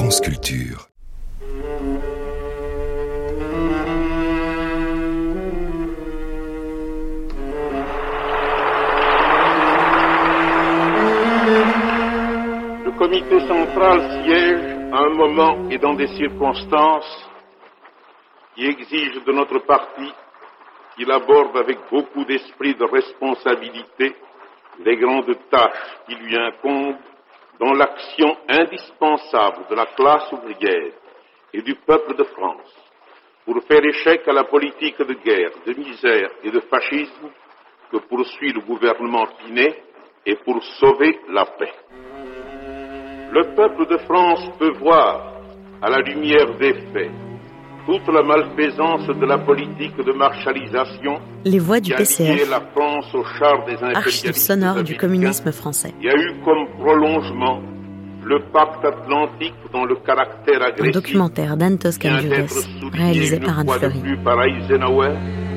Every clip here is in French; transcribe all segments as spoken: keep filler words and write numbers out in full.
France Culture. Le comité central siège à un moment et dans des circonstances qui exigent de notre parti qu'il aborde avec beaucoup d'esprit de responsabilité les grandes tâches qui lui incombent dans l'action indispensable de la classe ouvrière et du peuple de France pour faire échec à la politique de guerre, de misère et de fascisme que poursuit le gouvernement Pinet et pour sauver la paix. Le peuple de France peut voir, à la lumière des faits, toute la malfaisance de la politique de marshalisation Les voix du qui a P C lié F, la France au char des archives impérialistes sonores du américains. communisme français. Il y a eu comme prolongement le pacte atlantique dont le caractère Un agressif documentaire d'Anne vient Toscan-Judès, d'être souligné réalisé une par Anne fois de Fleury. plus par Eisenhower,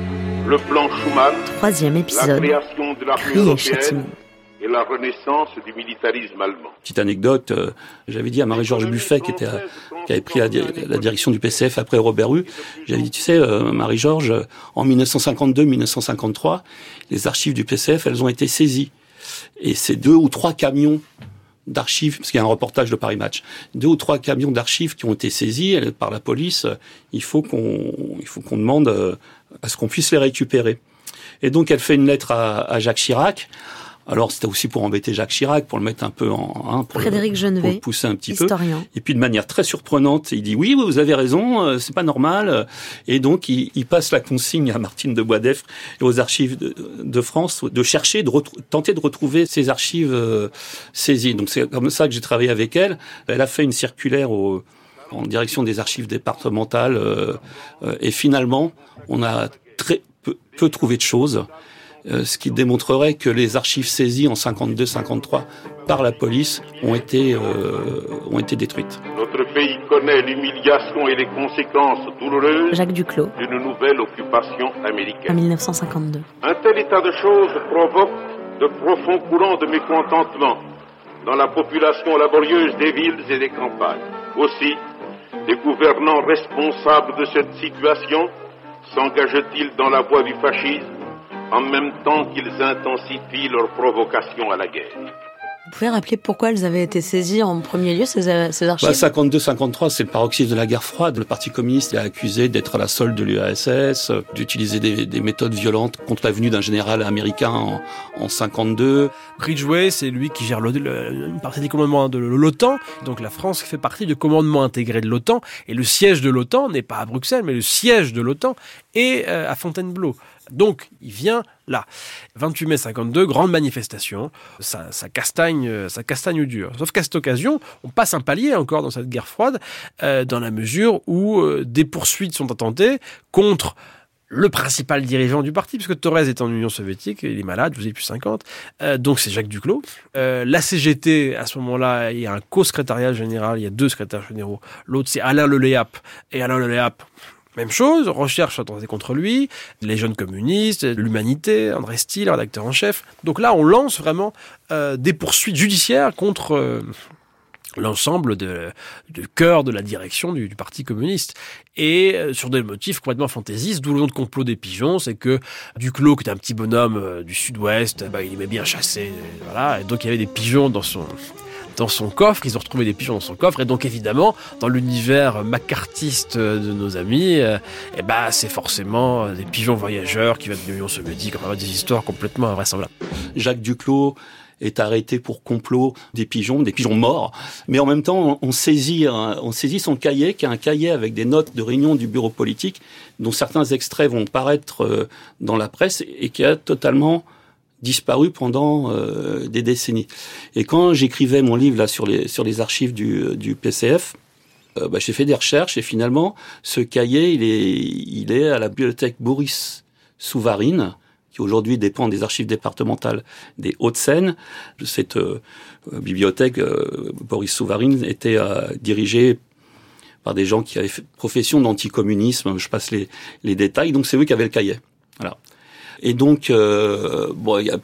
le plan Schuman, Troisième la épisode, création de l'armée Cris et européenne châtiments. et la renaissance du militarisme allemand. Petite anecdote, euh, j'avais dit à Marie-Georges Buffet, qui, était à- qui avait pris la, di- la direction du P C F après Robert Rue, j'avais dit, tu sais, euh, Marie-Georges, euh, en dix-neuf cent cinquante-deux dix-neuf cent cinquante-trois, les archives du P C F, elles ont été saisies. Et c'est deux ou trois camions d'archives, parce qu'il y a un reportage de Paris Match, deux ou trois camions d'archives qui ont été saisis euh, par la police. Il faut qu'on, il faut qu'on demande euh, à ce qu'on puisse les récupérer. Et donc, elle fait une lettre à, à Jacques Chirac. Alors, c'était aussi pour embêter Jacques Chirac, pour le mettre un peu en... Hein, pour Frédéric le, Genevet, pour le pousser un petit historien. peu. Et puis, de manière très surprenante, il dit « Oui, vous avez raison, euh, c'est pas normal. » Et donc, il, il passe la consigne à Martine de Boisdeffre et aux archives de, de France de chercher, de retrou- tenter de retrouver ces archives euh, saisies. Donc, c'est comme ça que j'ai travaillé avec elle. Elle a fait une circulaire au, en direction des archives départementales. Euh, euh, et finalement, on a très peu, peu trouvé de choses. Euh, ce qui démontrerait que les archives saisies en cinquante-deux cinquante-trois par la police ont été, euh, ont été détruites. Notre pays connaît l'humiliation et les conséquences douloureuses Jacques Duclos, d'une nouvelle occupation en américaine. dix-neuf cent cinquante-deux. Un tel état de choses provoque de profonds courants de mécontentement dans la population laborieuse des villes et des campagnes. Aussi, les gouvernants responsables de cette situation s'engagent-ils dans la voie du fascisme en même temps qu'ils intensifient leur provocation à la guerre. Vous pouvez rappeler pourquoi elles avaient été saisies en premier lieu, ces, ces archives? Bah, cinquante-deux cinquante-trois, c'est le paroxysme de la guerre froide. Le Parti communiste est accusé d'être à la solde de l'U R S S, d'utiliser des, des méthodes violentes contre la venue d'un général américain en, en cinquante-deux. Ridgway, c'est lui qui gère le, le, une partie des commandements de l'OTAN. Donc la France fait partie du commandement intégré de l'OTAN. Et le siège de l'OTAN n'est pas à Bruxelles, mais le siège de l'OTAN est euh, à Fontainebleau. Donc, il vient là. vingt-huit mai cinquante-deux, grande manifestation. Ça, ça castagne, ça castagne dur. Sauf qu'à cette occasion, on passe un palier encore dans cette guerre froide, euh, dans la mesure où euh, des poursuites sont intentées contre le principal dirigeant du parti, puisque Thorez est en Union soviétique, il est malade, vous avez plus cinquante, euh, donc c'est Jacques Duclos. Euh, la C G T, à ce moment-là, il y a un co-secrétariat général, il y a deux secrétaires généraux. L'autre, c'est Alain Leléap. Et Alain Leléap, même chose, recherche attendée contre lui, les jeunes communistes, l'Humanité, André Steele, rédacteur en chef. Donc là, on lance vraiment euh, des poursuites judiciaires contre euh, l'ensemble de, du cœur de la direction du, du Parti communiste. Et euh, sur des motifs complètement fantaisistes, d'où le nom de complot des pigeons, c'est que Duclos, qui est un petit bonhomme euh, du sud-ouest, bah, il aimait bien chasser, et voilà, et donc il y avait des pigeons dans son... dans son coffre, ils ont retrouvé des pigeons dans son coffre, et donc évidemment, dans l'univers macartiste de nos amis, euh, eh ben, c'est forcément des pigeons voyageurs qui viennent de l'Union soviétique, enfin, des histoires complètement invraisemblables. Jacques Duclos est arrêté pour complot des pigeons, des pigeons morts, mais en même temps, on saisit, on saisit son cahier, qui est un cahier avec des notes de réunion du bureau politique, dont certains extraits vont paraître dans la presse, et qui a totalement disparu pendant euh, des décennies. Et quand j'écrivais mon livre là sur les sur les archives du du P C F, euh, bah, j'ai fait des recherches et finalement ce cahier il est il est à la bibliothèque Boris Souvarine, qui aujourd'hui dépend des archives départementales des Hauts-de-Seine. Cette euh, bibliothèque euh, Boris Souvarine était euh, dirigée par des gens qui avaient fait profession d'anticommunisme. Je passe les les détails. Donc c'est eux qui avaient le cahier. Voilà. Et donc, euh, bon, il y a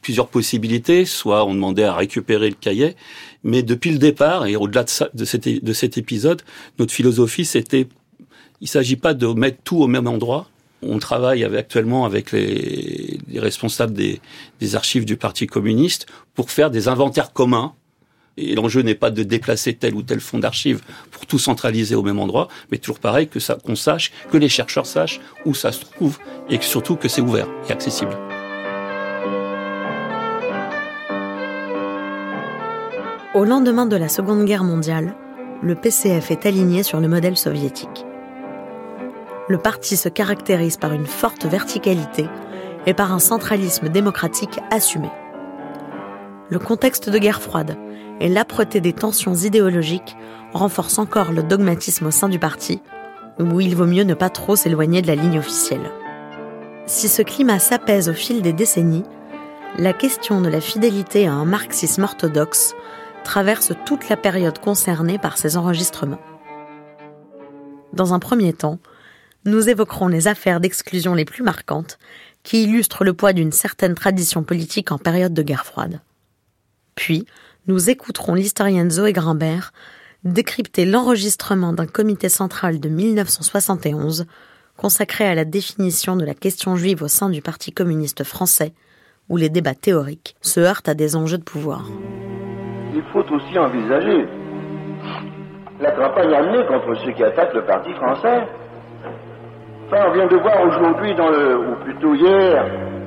plusieurs possibilités. Soit on demandait à récupérer le cahier, mais depuis le départ, et au-delà de, ça, de, cet, de cet épisode, notre philosophie, c'était, il s'agit pas de mettre tout au même endroit. On travaille avec, actuellement avec les, les responsables des, des archives du Parti communiste pour faire des inventaires communs. Et l'enjeu n'est pas de déplacer tel ou tel fonds d'archives pour tout centraliser au même endroit, mais toujours pareil, que ça, qu'on sache, que les chercheurs sachent où ça se trouve, et que surtout que c'est ouvert et accessible. Au lendemain de la Seconde Guerre mondiale, le P C F est aligné sur le modèle soviétique. Le parti se caractérise par une forte verticalité et par un centralisme démocratique assumé. Le contexte de guerre froide et l'âpreté des tensions idéologiques renforcent encore le dogmatisme au sein du parti, où il vaut mieux ne pas trop s'éloigner de la ligne officielle. Si ce climat s'apaise au fil des décennies, la question de la fidélité à un marxisme orthodoxe traverse toute la période concernée par ces enregistrements. Dans un premier temps, nous évoquerons les affaires d'exclusion les plus marquantes qui illustrent le poids d'une certaine tradition politique en période de guerre froide. Puis, nous écouterons l'historienne Zoé Grimbert décrypter l'enregistrement d'un comité central de dix-neuf cent soixante et onze consacré à la définition de la question juive au sein du Parti communiste français, où les débats théoriques se heurtent à des enjeux de pouvoir. Il faut aussi envisager la campagne amenée contre ceux qui attaquent le Parti français. Enfin, on vient de voir aujourd'hui, dans le, ou plutôt hier,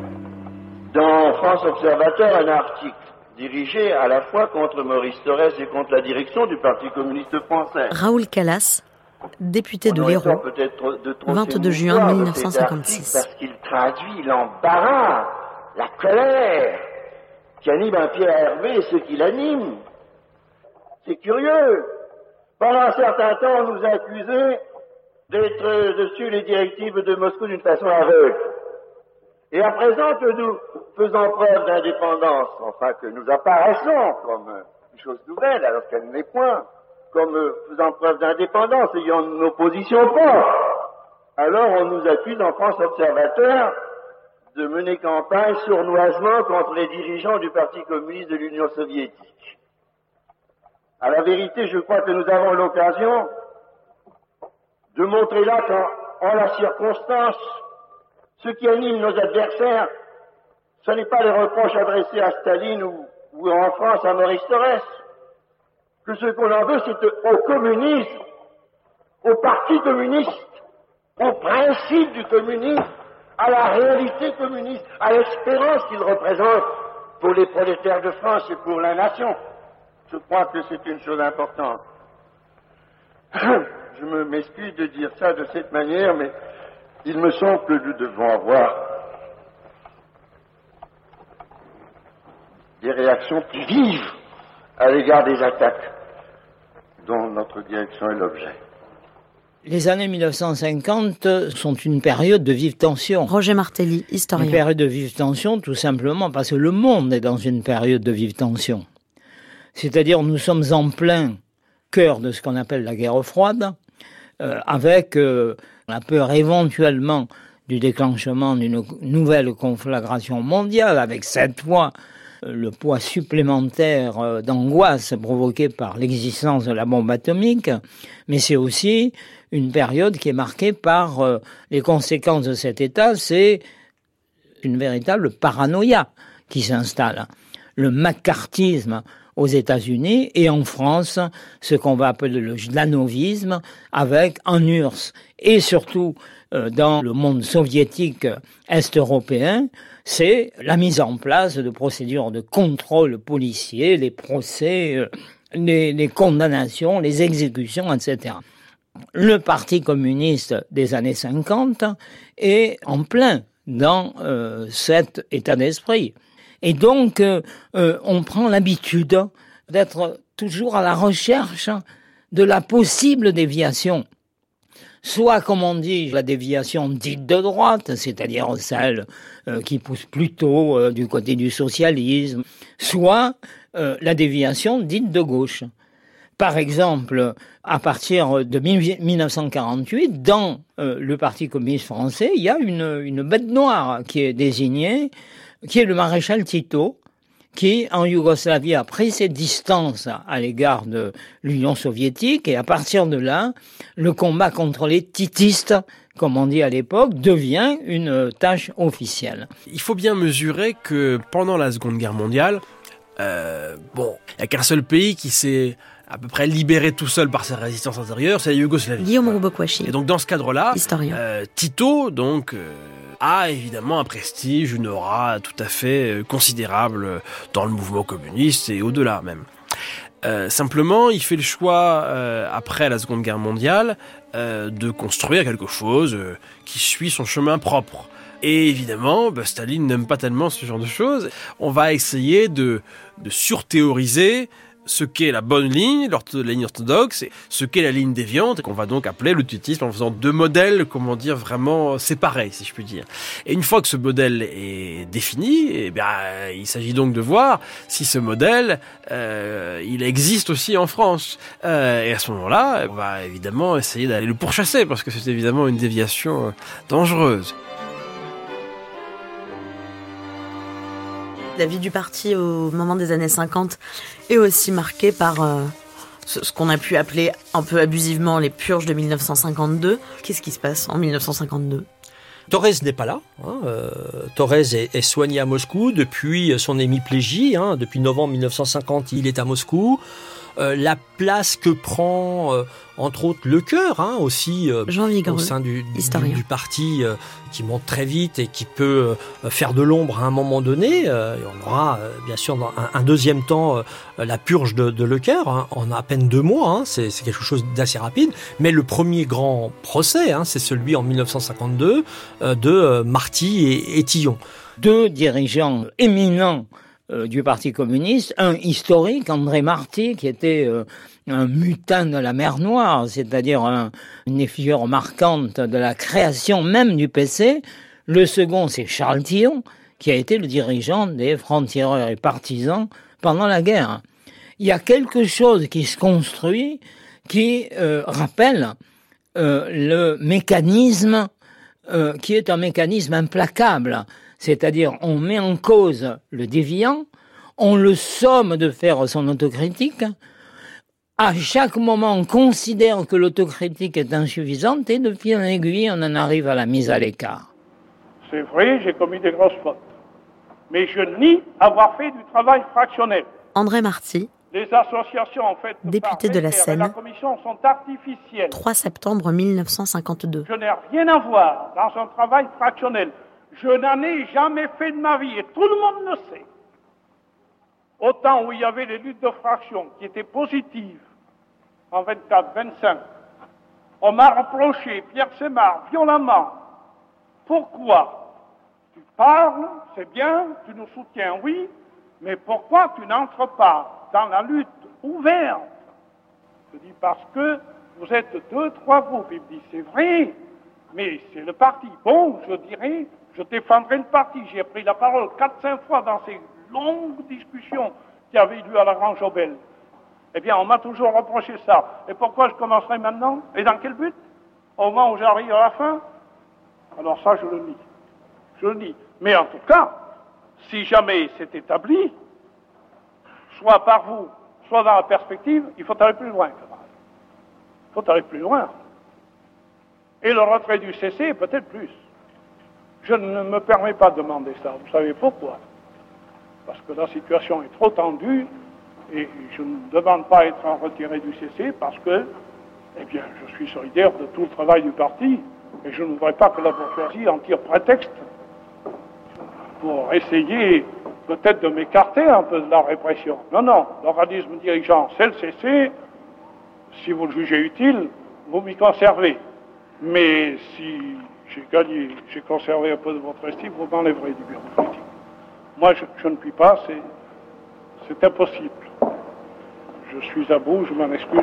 dans France Observateur, un article dirigé à la fois contre Maurice Thorez et contre la direction du Parti communiste français. Raoul Calas, député de l'Hérault, vingt-deux juin mille neuf cent cinquante-six. Parce qu'il traduit l'embarras, la colère qui anime un Pierre Hervé et ceux qui l'animent. C'est curieux. Pendant un certain temps, on nous a accusés d'être dessus les directives de Moscou d'une façon aveugle. Et à présent que nous faisons preuve d'indépendance, enfin que nous apparaissons comme une chose nouvelle alors qu'elle n'est point, comme faisant preuve d'indépendance, ayant une opposition forte, alors on nous accuse en France Observateur de mener campagne sournoisement contre les dirigeants du Parti communiste de l'Union soviétique. À la vérité, je crois que nous avons l'occasion de montrer là qu'en en la circonstance, ce qui anime nos adversaires, ce n'est pas les reproches adressés à Staline ou, ou en France à Maurice Thorez. Que ce qu'on en veut, c'est au communisme, au Parti communiste, au principe du communisme, à la réalité communiste, à l'espérance qu'il représente pour les prolétaires de France et pour la nation. Je crois que c'est une chose importante. Je me m'excuse de dire ça de cette manière, mais il me semble que nous devons avoir des réactions plus vives à l'égard des attaques dont notre direction est l'objet. Les années mille neuf cent cinquante sont une période de vive tension. Roger Martelly, historien. Une période de vive tension, tout simplement parce que le monde est dans une période de vive tension. C'est-à-dire, nous sommes en plein cœur de ce qu'on appelle la guerre froide, euh, avec euh, la peur éventuellement du déclenchement d'une nouvelle conflagration mondiale, avec cette fois euh, le poids supplémentaire euh, d'angoisse provoqué par l'existence de la bombe atomique, mais c'est aussi une période qui est marquée par euh, les conséquences de cet état, c'est une véritable paranoïa qui s'installe. Le macartisme aux États-Unis et en France, ce qu'on va appeler le jlanovisme, avec en U R S S et surtout euh, dans le monde soviétique est-européen, c'est la mise en place de procédures de contrôle policier, les procès, euh, les, les condamnations, les exécutions, et cetera. Le Parti communiste des années cinquante est en plein dans euh, cet état d'esprit. Et donc, euh, euh, on prend l'habitude d'être toujours à la recherche de la possible déviation. Soit, comme on dit, la déviation dite de droite, c'est-à-dire celle euh, qui pousse plutôt euh, du côté du socialisme, soit euh, la déviation dite de gauche. Par exemple, à partir de mille neuf cent quarante-huit, dans euh, le Parti communiste français, il y a une, une bête noire qui est désignée qui est le maréchal Tito, qui, en Yougoslavie, a pris ses distances à l'égard de l'Union soviétique, et à partir de là, le combat contre les titistes, comme on dit à l'époque, devient une tâche officielle. Il faut bien mesurer que pendant la Seconde Guerre mondiale, euh, bon, il n'y a qu'un seul pays qui s'est à peu près libéré tout seul par sa résistance intérieure, c'est la Yougoslavie. Guillaume Roubeau-Kouachi. Et donc dans ce cadre-là, historien. Euh, Tito, donc... Euh, a évidemment un prestige, une aura tout à fait considérable dans le mouvement communiste et au-delà même. Euh, simplement, il fait le choix, euh, après la Seconde Guerre mondiale, euh, de construire quelque chose euh, qui suit son chemin propre. Et évidemment, bah, Staline n'aime pas tellement ce genre de choses. On va essayer de, de surthéoriser ce qu'est la bonne ligne, la ligne orthodoxe, et ce qu'est la ligne déviante, et qu'on va donc appeler le titisme en faisant deux modèles, comment dire, vraiment séparés, si je puis dire. Et une fois que ce modèle est défini, eh bien, il s'agit donc de voir si ce modèle, euh, il existe aussi en France. Euh, et à ce moment-là, on va évidemment essayer d'aller le pourchasser, parce que c'est évidemment une déviation dangereuse. La vie du parti au moment des années cinquante est aussi marquée par euh, ce, ce qu'on a pu appeler un peu abusivement les purges de mille neuf cent cinquante-deux. Qu'est-ce qui se passe en mille neuf cent cinquante-deux ? Thorez n'est pas là. Hein. Euh, Thorez est, est soigné à Moscou depuis son hémiplégie. Hein. Depuis novembre mille neuf cent cinquante, il est à Moscou. Euh, la place que prend, euh, entre autres, le cœur, hein, aussi, euh, Jean Vigreux, au sein du, historien. du, du parti, euh, qui monte très vite et qui peut euh, faire de l'ombre à un moment donné. Euh, et on aura, euh, bien sûr, dans un, un deuxième temps, euh, la purge de, de Lecœur, hein, en à peine deux mois. Hein, c'est, c'est quelque chose d'assez rapide. Mais le premier grand procès, hein, c'est celui en mille neuf cent cinquante-deux euh, de euh, Marty et, et Tillon. Deux dirigeants éminents du Parti communiste, un historique, André Marty, qui était euh, un mutin de la mer Noire, c'est-à-dire un, une figure marquante de la création même du P C. Le second, c'est Charles Tillon, qui a été le dirigeant des francs-tireurs et partisans pendant la guerre. Il y a quelque chose qui se construit qui euh, rappelle euh, le mécanisme euh, qui est un mécanisme implacable. C'est-à-dire, on met en cause le déviant, on le somme de faire son autocritique. À chaque moment, on considère que l'autocritique est insuffisante et de fil en aiguille, on en arrive à la mise à l'écart. C'est vrai, j'ai commis des grosses fautes. Mais je nie avoir fait du travail fractionnel. André Marty, les associations, en fait, député de la Seine, la commission sont artificielles. trois septembre mille neuf cent cinquante-deux. Je n'ai rien à voir dans un travail fractionnel. Je n'en ai jamais fait de ma vie, et tout le monde le sait. Au temps où il y avait les luttes de fraction qui étaient positives, en vingt-quatre, vingt-cinq, on m'a reproché, Pierre Semard, violemment. Pourquoi ? Tu parles, c'est bien, tu nous soutiens, oui, mais pourquoi tu n'entres pas dans la lutte ouverte ? Je dis parce que vous êtes deux, trois groupes. Il me dit, c'est vrai, mais c'est le parti. Bon, je dirais... Je défendrai le parti. J'ai pris la parole quatre, cinq fois dans ces longues discussions qui avaient lieu à la Grange Obel. Eh bien, on m'a toujours reproché ça. Et pourquoi je commencerai maintenant ? Et dans quel but ? Au moment où j'arrive à la fin ? Alors ça, je le nie. Je le nie. Mais en tout cas, si jamais c'est établi, soit par vous, soit dans la perspective, il faut aller plus loin. Il faut aller plus loin. Et le retrait du C C, peut-être plus. Je ne me permets pas de demander ça. Vous savez pourquoi ? Parce que la situation est trop tendue et je ne demande pas à être retiré du C C parce que, eh bien, je suis solidaire de tout le travail du parti et je ne voudrais pas que la bourgeoisie en tire prétexte pour essayer peut-être de m'écarter un peu de la répression. Non, non, l'organisme dirigeant, c'est le C C. Si vous le jugez utile, vous m'y conservez. Mais si j'ai gagné, j'ai conservé un peu de votre estime, vous m'enlèverez du bureau politique. Moi, je, je ne puis pas, c'est, c'est impossible. Je suis à bout, je m'en excuse.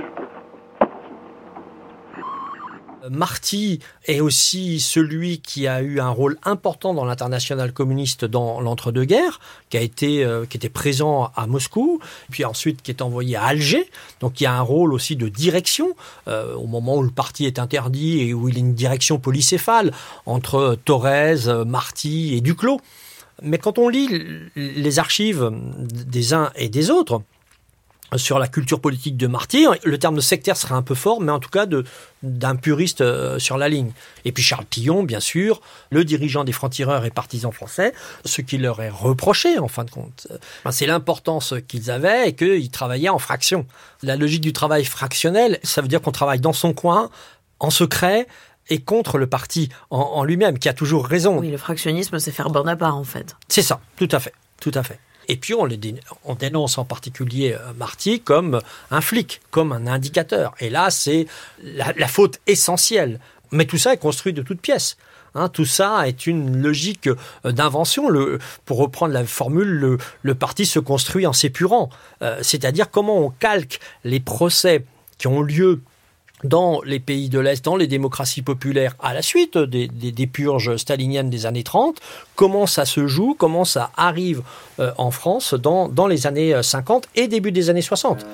Marty est aussi celui qui a eu un rôle important dans l'internationale communiste dans l'entre-deux-guerres, qui a été, euh, qui était présent à Moscou, puis ensuite qui est envoyé à Alger. Donc il y a un rôle aussi de direction euh, au moment où le parti est interdit et où il y a une direction polycéphale entre Thorez, Marty et Duclos. Mais quand on lit les archives des uns et des autres, sur la culture politique de Marty, le terme de sectaire serait un peu fort, mais en tout cas de, d'un puriste euh, sur la ligne. Et puis Charles Tillon, bien sûr, le dirigeant des francs-tireurs et partisans français, ce qui leur est reproché, en fin de compte, ben, c'est l'importance qu'ils avaient et qu'ils travaillaient en fraction. La logique du travail fractionnel, ça veut dire qu'on travaille dans son coin, en secret, et contre le parti en, en lui-même, qui a toujours raison. Oui, le fractionnisme, c'est faire borne à part, en fait. C'est ça, tout à fait, tout à fait. Et puis on, les dé... on dénonce en particulier euh, Marty comme un flic, comme un indicateur. Et là, c'est la, la faute essentielle. Mais tout ça est construit de toutes pièces. Hein, tout ça est une logique d'invention. Le, pour reprendre la formule, le, le parti se construit en s'épurant. Euh, c'est-à-dire comment on calque les procès qui ont lieu dans les pays de l'Est, dans les démocraties populaires, à la suite des, des, des purges staliniennes des années trente, comment ça se joue, comment ça arrive euh, en France dans, dans les années cinquante et début des années soixante.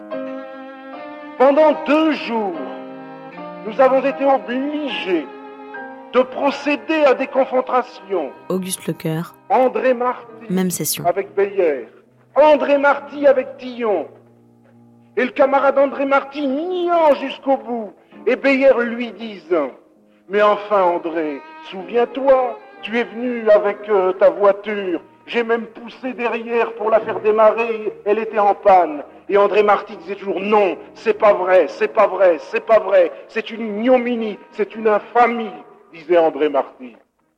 Pendant deux jours, nous avons été obligés de procéder à des confrontations. Auguste Lecoeur, André Marty, même session. Avec Beyer, André Marty avec Tillon, et le camarade André Marty niant jusqu'au bout, et Beyer lui disant « Mais enfin André, souviens-toi, tu es venu avec euh, ta voiture, j'ai même poussé derrière pour la faire démarrer, elle était en panne. » Et André Marty disait toujours « Non, c'est pas vrai, c'est pas vrai, c'est pas vrai, c'est une ignominie, c'est une infamie », disait André Marty.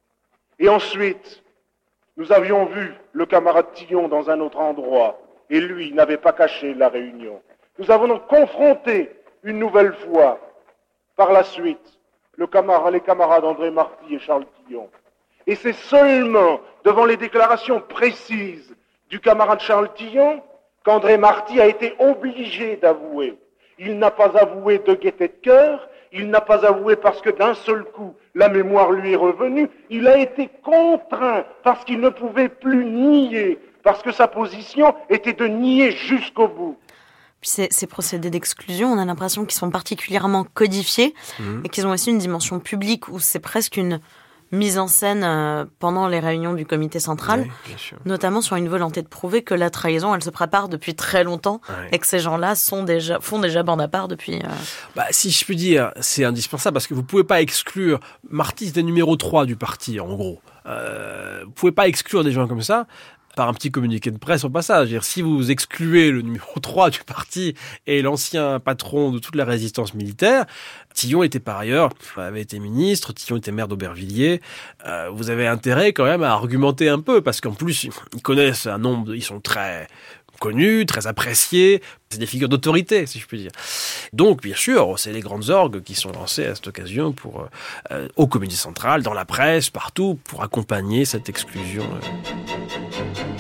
Et ensuite, nous avions vu le camarade Tillon dans un autre endroit, et lui n'avait pas caché la réunion. Nous avons donc confronté une nouvelle fois, par la suite, le camarade, les camarades André Marty et Charles Tillon. Et c'est seulement devant les déclarations précises du camarade Charles Tillon qu'André Marty a été obligé d'avouer. Il n'a pas avoué de gaieté de cœur, il n'a pas avoué parce que d'un seul coup, la mémoire lui est revenue, il a été contraint parce qu'il ne pouvait plus nier, parce que sa position était de nier jusqu'au bout. Puis ces, ces procédés d'exclusion, on a l'impression qu'ils sont particulièrement codifiés mmh. et qu'ils ont aussi une dimension publique où c'est presque une mise en scène euh, pendant les réunions du comité central, oui, notamment sur une volonté de prouver que la trahison, elle se prépare depuis très longtemps ouais. et que ces gens-là sont déjà, font déjà bande à part depuis... Euh... Bah, si je peux dire, c'est indispensable parce que vous pouvez pas exclure... Marty, c'était numéro trois du parti, en gros. Euh, vous pouvez pas exclure des gens comme ça par un petit communiqué de presse au passage. C'est-à-dire, si vous excluez le numéro trois du parti et l'ancien patron de toute la résistance militaire, Tillon était par ailleurs, avait été ministre, Tillon était maire d'Aubervilliers, euh, vous avez intérêt quand même à argumenter un peu, parce qu'en plus, ils connaissent un nombre, de, ils sont très connus, très appréciés, c'est des figures d'autorité, si je puis dire. Donc, bien sûr, c'est les grandes orgues qui sont lancées à cette occasion pour, euh, au comité central, dans la presse, partout, pour accompagner cette exclusion. Euh.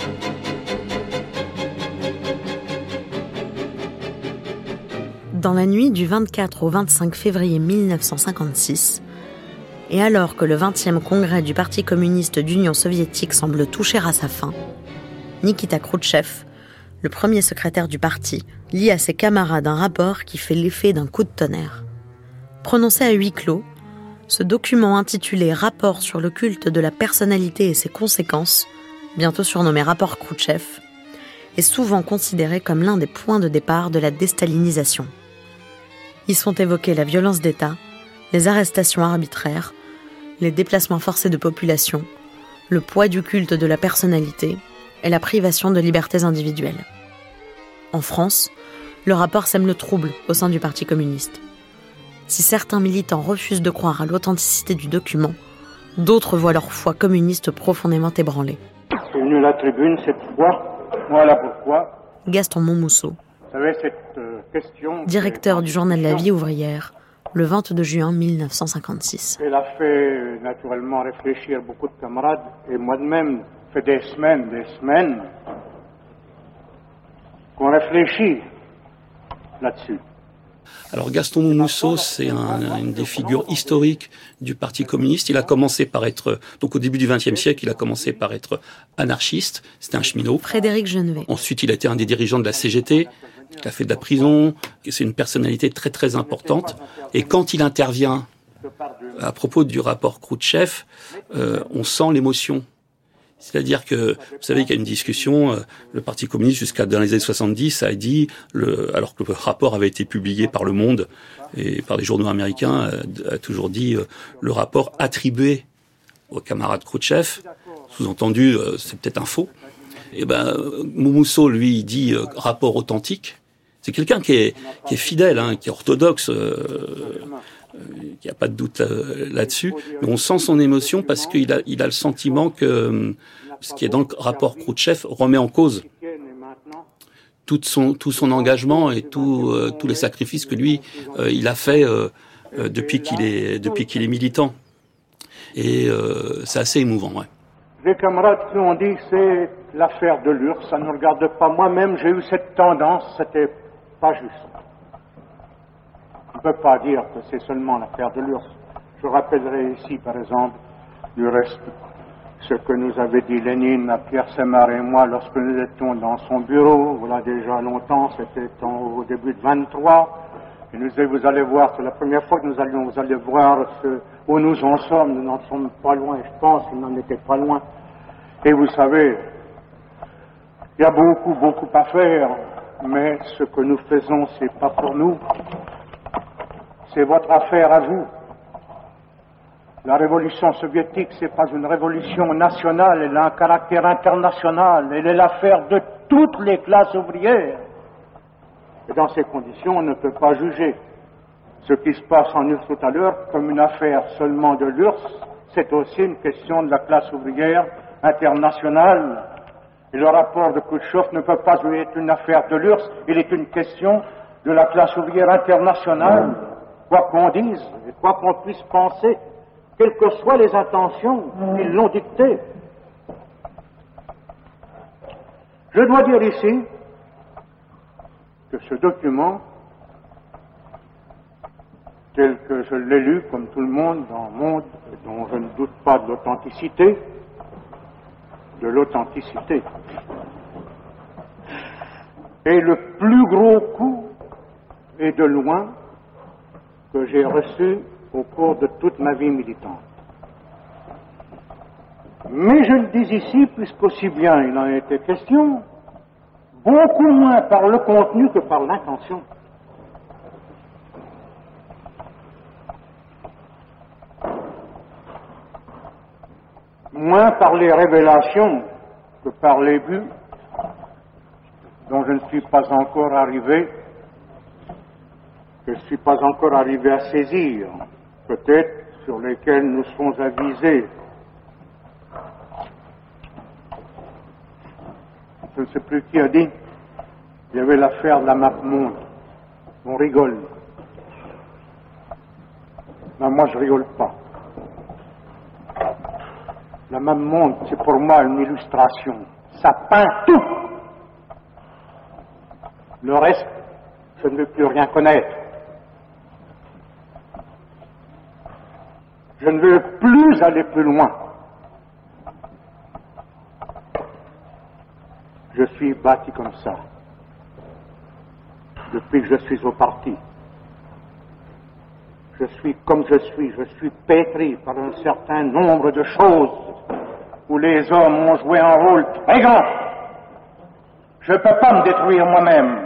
Dans la nuit du vingt-quatre au vingt-cinq février mille neuf cent cinquante-six, et alors que le vingtième congrès du Parti communiste d'Union soviétique semble toucher à sa fin, Nikita Khrouchtchev, le premier secrétaire du parti, lit à ses camarades un rapport qui fait l'effet d'un coup de tonnerre. Prononcé à huis clos, ce document intitulé « Rapport sur le culte de la personnalité et ses conséquences », bientôt surnommé « Rapport Khrouchtchev », est souvent considéré comme l'un des points de départ de la déstalinisation. Y sont évoqués la violence d'État, les arrestations arbitraires, les déplacements forcés de population, le poids du culte de la personnalité et la privation de libertés individuelles. En France, le rapport sème le trouble au sein du Parti communiste. Si certains militants refusent de croire à l'authenticité du document, d'autres voient leur foi communiste profondément ébranlée. Je suis venu à la tribune cette fois, voilà pourquoi. Gaston Monmousseau, Vous savez, cette euh, question... directeur du journal La Vie ouvrière, le vingt-deux juin mille neuf cent cinquante-six. Elle a fait naturellement réfléchir beaucoup de camarades, et moi de même, fait des semaines, des semaines, qu'on réfléchit là-dessus. Alors Gaston Monmousseau, c'est un, une des figures historiques du Parti communiste. Il a commencé par être, donc au début du vingtième siècle, il a commencé par être anarchiste. C'était un cheminot. Frédéric Genevet. Ensuite, il a été un des dirigeants de la C G T. Il a fait de la prison. C'est une personnalité très très importante. Et quand il intervient à propos du rapport Khrouchtchev, euh, on sent l'émotion. C'est-à-dire que, vous savez qu'il y a une discussion, euh, le Parti communiste, jusqu'à dans les années soixante-dix, a dit, le, alors que le rapport avait été publié par Le Monde et par les journaux américains, a, a toujours dit euh, le rapport attribué au camarade Khrouchtchev, sous-entendu, euh, c'est peut-être un faux. Et ben, Moumousso, lui, il dit euh, rapport authentique. C'est quelqu'un qui est, qui est fidèle, hein, qui est orthodoxe, euh, il n'y a pas de doute là, là-dessus. Mais on sent son émotion parce qu'il a, il a le sentiment que euh, ce qui est dans le rapport Khrouchtchev remet en cause tout son, tout son engagement et tout, euh, tous les sacrifices que lui, euh, il a fait euh, euh, depuis qu'il est, depuis qu'il est militant. Et euh, c'est assez émouvant, ouais. Les camarades qui ont dit c'est l'affaire de l'U R S S, ça ne regarde pas. Moi-même, j'ai eu cette tendance, c'était pas juste. On ne peut pas dire que c'est seulement l'affaire de l'U R S S. Je rappellerai ici, par exemple, du reste, ce que nous avait dit Lénine à Pierre Semar et moi lorsque nous étions dans son bureau, voilà déjà longtemps, c'était en, au début de vingt-trois. Il nous disait, vous allez voir, c'est la première fois que nous allions, vous allez voir ce, où nous en sommes, nous n'en sommes pas loin, et je pense qu'il n'en était pas loin. Et vous savez, il y a beaucoup, beaucoup à faire, mais ce que nous faisons, c'est pas pour nous, c'est votre affaire à vous. La révolution soviétique, c'est pas une révolution nationale, elle a un caractère international, elle est l'affaire de toutes les classes ouvrières. Et dans ces conditions, on ne peut pas juger ce qui se passe en U R S S tout à l'heure comme une affaire seulement de l'U R S S. C'est aussi une question de la classe ouvrière internationale. Et le rapport de Khrouchtchev ne peut pas être une affaire de l'U R S S, il est une question de la classe ouvrière internationale. Quoi qu'on dise et quoi qu'on puisse penser, quelles que soient les intentions, ils l'ont dicté. Je dois dire ici que ce document, tel que je l'ai lu, comme tout le monde, dans le monde, dont je ne doute pas de l'authenticité, de l'authenticité, est le plus gros coup, et de loin, que j'ai reçu au cours de toute ma vie militante. Mais je le dis ici, puisqu'aussi bien il en a été question, beaucoup moins par le contenu que par l'intention. Moins par les révélations que par les buts dont je ne suis pas encore arrivé, que je ne suis pas encore arrivé à saisir, peut-être sur lesquels nous serons avisés. Je ne sais plus qui a dit, il y avait l'affaire de la map monde. On rigole. Mais moi, je rigole pas. La map monde, c'est pour moi une illustration. Ça peint tout. Le reste, je ne veux plus rien connaître. Je ne veux plus aller plus loin. Je suis bâti comme ça, depuis que je suis au parti. Je suis comme je suis, je suis pétri par un certain nombre de choses où les hommes ont joué un rôle très grand. Je ne peux pas me détruire moi-même.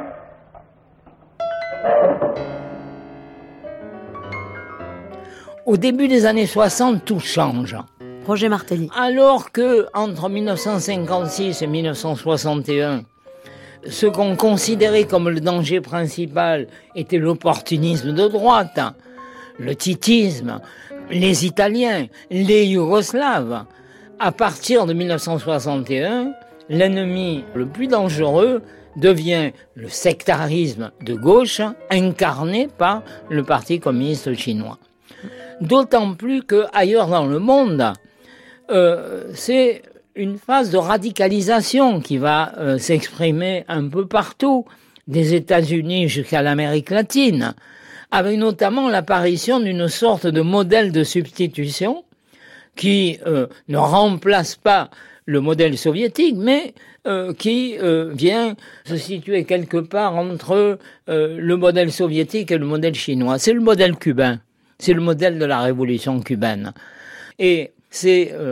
Au début des années soixante, tout change. Roger Martelly. Alors que, entre mille neuf cent cinquante-six et mille neuf cent soixante et un, ce qu'on considérait comme le danger principal était l'opportunisme de droite, le titisme, les Italiens, les Yougoslaves. À partir de mille neuf cent soixante et un, l'ennemi le plus dangereux devient le sectarisme de gauche incarné par le Parti communiste chinois. D'autant plus qu'ailleurs dans le monde, euh, c'est une phase de radicalisation qui va euh, s'exprimer un peu partout, des États-Unis jusqu'à l'Amérique latine, avec notamment l'apparition d'une sorte de modèle de substitution qui euh, ne remplace pas le modèle soviétique, mais euh, qui euh, vient se situer quelque part entre euh, le modèle soviétique et le modèle chinois. C'est le modèle cubain, c'est le modèle de la révolution cubaine. Et c'est euh,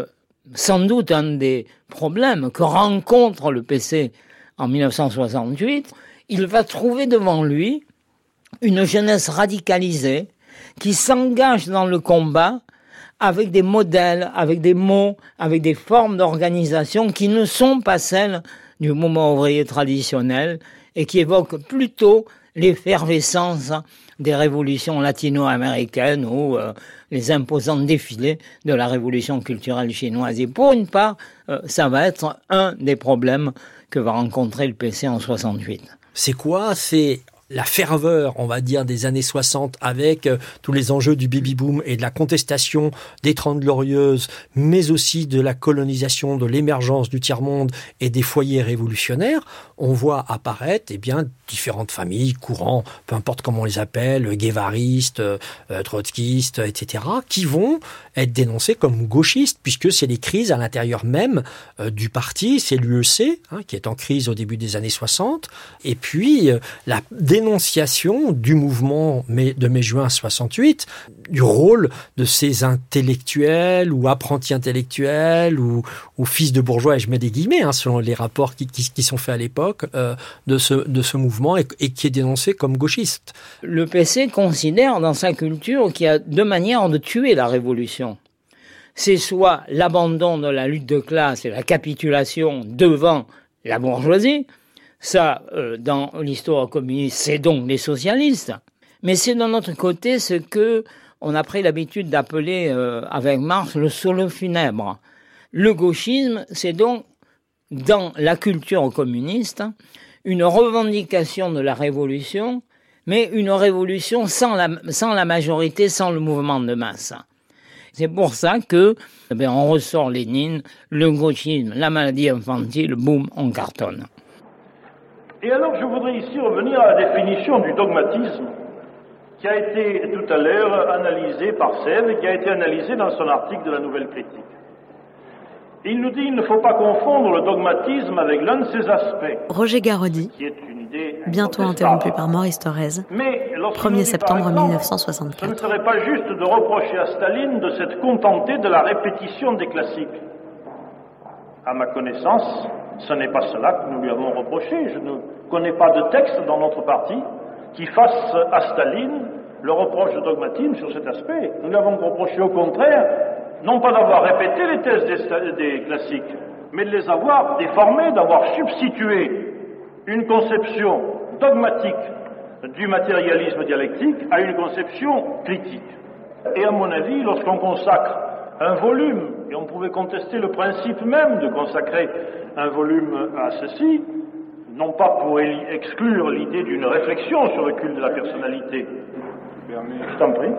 sans doute un des problèmes que rencontre le P C en mille neuf cent soixante-huit, il va trouver devant lui une jeunesse radicalisée qui s'engage dans le combat avec des modèles, avec des mots, avec des formes d'organisation qui ne sont pas celles du mouvement ouvrier traditionnel et qui évoquent plutôt l'effervescence des révolutions latino-américaines ou euh, les imposants défilés de la révolution culturelle chinoise. Et pour une part, euh, ça va être un des problèmes que va rencontrer le P C en soixante-huit. C'est quoi ? C'est la ferveur, on va dire, des années soixante avec euh, tous les enjeux du baby-boom et de la contestation des Trente Glorieuses, mais aussi de la colonisation, de l'émergence du tiers-monde et des foyers révolutionnaires. On voit apparaître eh bien, différentes familles, courants, peu importe comment on les appelle, guévaristes, euh, trotskistes, et cetera, qui vont être dénoncés comme gauchistes, puisque c'est les crises à l'intérieur même euh, du parti. C'est l'U E C, hein, qui est en crise au début des années soixante, et puis euh, la dénonciation du mouvement de mai-juin soixante-huit, du rôle de ces intellectuels ou apprentis intellectuels ou, ou fils de bourgeois, et je mets des guillemets, hein, selon les rapports qui, qui, qui sont faits à l'époque, euh, de, ce, de ce mouvement et, et qui est dénoncé comme gauchiste. Le P C considère dans sa culture qu'il y a deux manières de tuer la révolution. C'est soit l'abandon de la lutte de classe et la capitulation devant la bourgeoisie. Ça, euh, dans l'histoire communiste, c'est donc les socialistes. Mais c'est d'un autre côté ce que on a pris l'habitude d'appeler, euh, avec Marx, le solo funèbre. Le gauchisme, c'est donc, dans la culture communiste, une revendication de la révolution, mais une révolution sans la, sans la majorité, sans le mouvement de masse. C'est pour ça que, eh bien, on ressort Lénine, le gauchisme, la maladie infantile, boum, on cartonne. Et alors, je voudrais ici revenir à la définition du dogmatisme qui a été tout à l'heure analysée par Sèvres et qui a été analysée dans son article de la Nouvelle Critique. Il nous dit qu'il ne faut pas confondre le dogmatisme avec l'un de ses aspects. Roger Garaudy, qui est une idée bientôt interrompu par Maurice Thorez, premier septembre mille neuf cent soixante-quatre. Ce ne serait pas juste de reprocher à Staline de s'être contenté de la répétition des classiques. À ma connaissance, ce n'est pas cela que nous lui avons reproché. Je ne connais pas de texte dans notre parti qui fasse à Staline le reproche de dogmatisme sur cet aspect. Nous lui avons reproché au contraire, non pas d'avoir répété les thèses des, des classiques, mais de les avoir déformées, d'avoir substitué une conception dogmatique du matérialisme dialectique à une conception critique. Et à mon avis, lorsqu'on consacre un volume, et on pouvait contester le principe même de consacrer un volume à ceci, non pas pour exclure l'idée d'une réflexion sur le culte de la personnalité. Je t'en prie.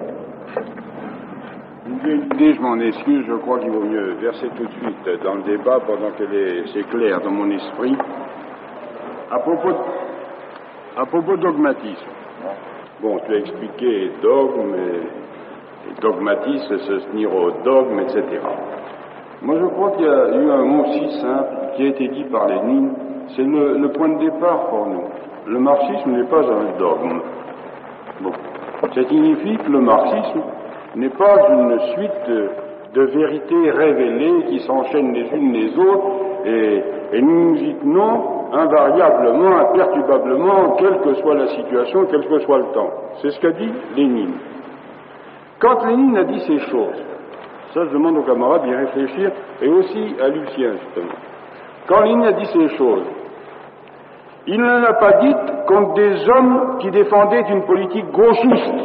L'idée, je m'en excuse, je crois qu'il vaut mieux verser tout de suite dans le débat pendant que c'est clair dans mon esprit. À propos de, à propos de dogmatisme. Bon, tu as expliqué dogme, et, et dogmatisme, se tenir au dogme, et cetera. Moi, je crois qu'il y a eu un mot si simple qui a été dit par Lénine, c'est le, le point de départ pour nous. Le marxisme n'est pas un dogme. Bon. Ça signifie que le marxisme n'est pas une suite de, de vérités révélées qui s'enchaînent les unes les autres et, et nous nous y tenons invariablement, imperturbablement, quelle que soit la situation, quel que soit le temps. C'est ce qu'a dit Lénine. Quand Lénine a dit ces choses, ça je demande aux camarades d'y réfléchir, et aussi à Lucien justement. Quand Lénine a dit ces choses, il ne l'a pas dites contre des hommes qui défendaient une politique gauchiste.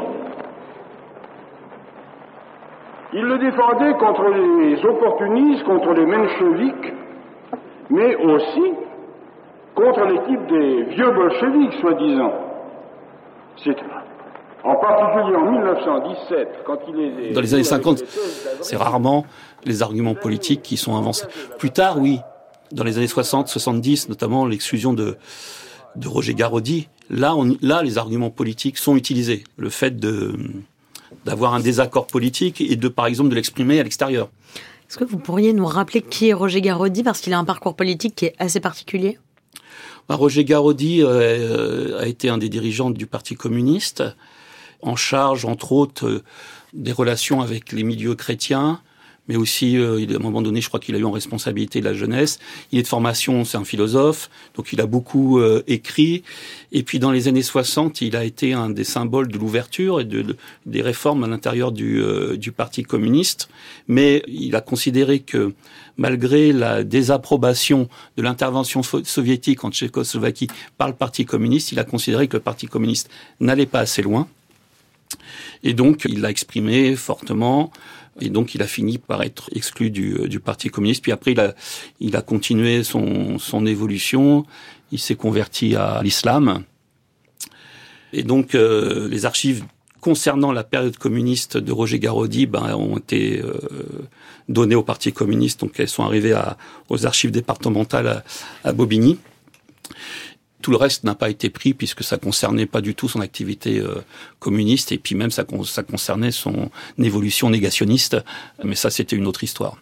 Il le défendait contre les opportunistes, contre les mencheviks, mais aussi contre l'équipe des vieux bolcheviks, soi-disant. C'est en particulier en mille neuf cent dix-sept, quand il est... Dans les années cinquante, c'est rarement les arguments politiques qui sont avancés. Plus tard, oui. Dans les années soixante, soixante-dix, notamment l'exclusion de, de Roger Garaudy, là, on, là, les arguments politiques sont utilisés. Le fait de, d'avoir un désaccord politique et de, par exemple, de l'exprimer à l'extérieur. Est-ce que vous pourriez nous rappeler qui est Roger Garaudy, parce qu'il a un parcours politique qui est assez particulier ? Ben, Roger Garaudy euh, a été un des dirigeants du Parti communiste, en charge, entre autres, euh, des relations avec les milieux chrétiens, mais aussi, euh, il, à un moment donné, je crois qu'il a eu en responsabilité la jeunesse. Il est de formation, c'est un philosophe, donc il a beaucoup euh, écrit. Et puis, dans les années soixante, il a été un des symboles de l'ouverture et de, de, des réformes à l'intérieur du, euh, du Parti communiste. Mais il a considéré que, malgré la désapprobation de l'intervention soviétique en Tchécoslovaquie par le Parti communiste, il a considéré que le Parti communiste n'allait pas assez loin. Et donc, il l'a exprimé fortement. Et donc, il a fini par être exclu du, du Parti communiste. Puis après, il a, il a continué son, son évolution. Il s'est converti à l'islam. Et donc, euh, les archives concernant la période communiste de Roger Garaudy ben, ont été euh, données au Parti communiste. Donc, elles sont arrivées à, aux archives départementales à, à Bobigny. Tout le reste n'a pas été pris puisque ça concernait pas du tout son activité euh, communiste et puis même ça, ça concernait son évolution négationniste. Mais ça, c'était une autre histoire.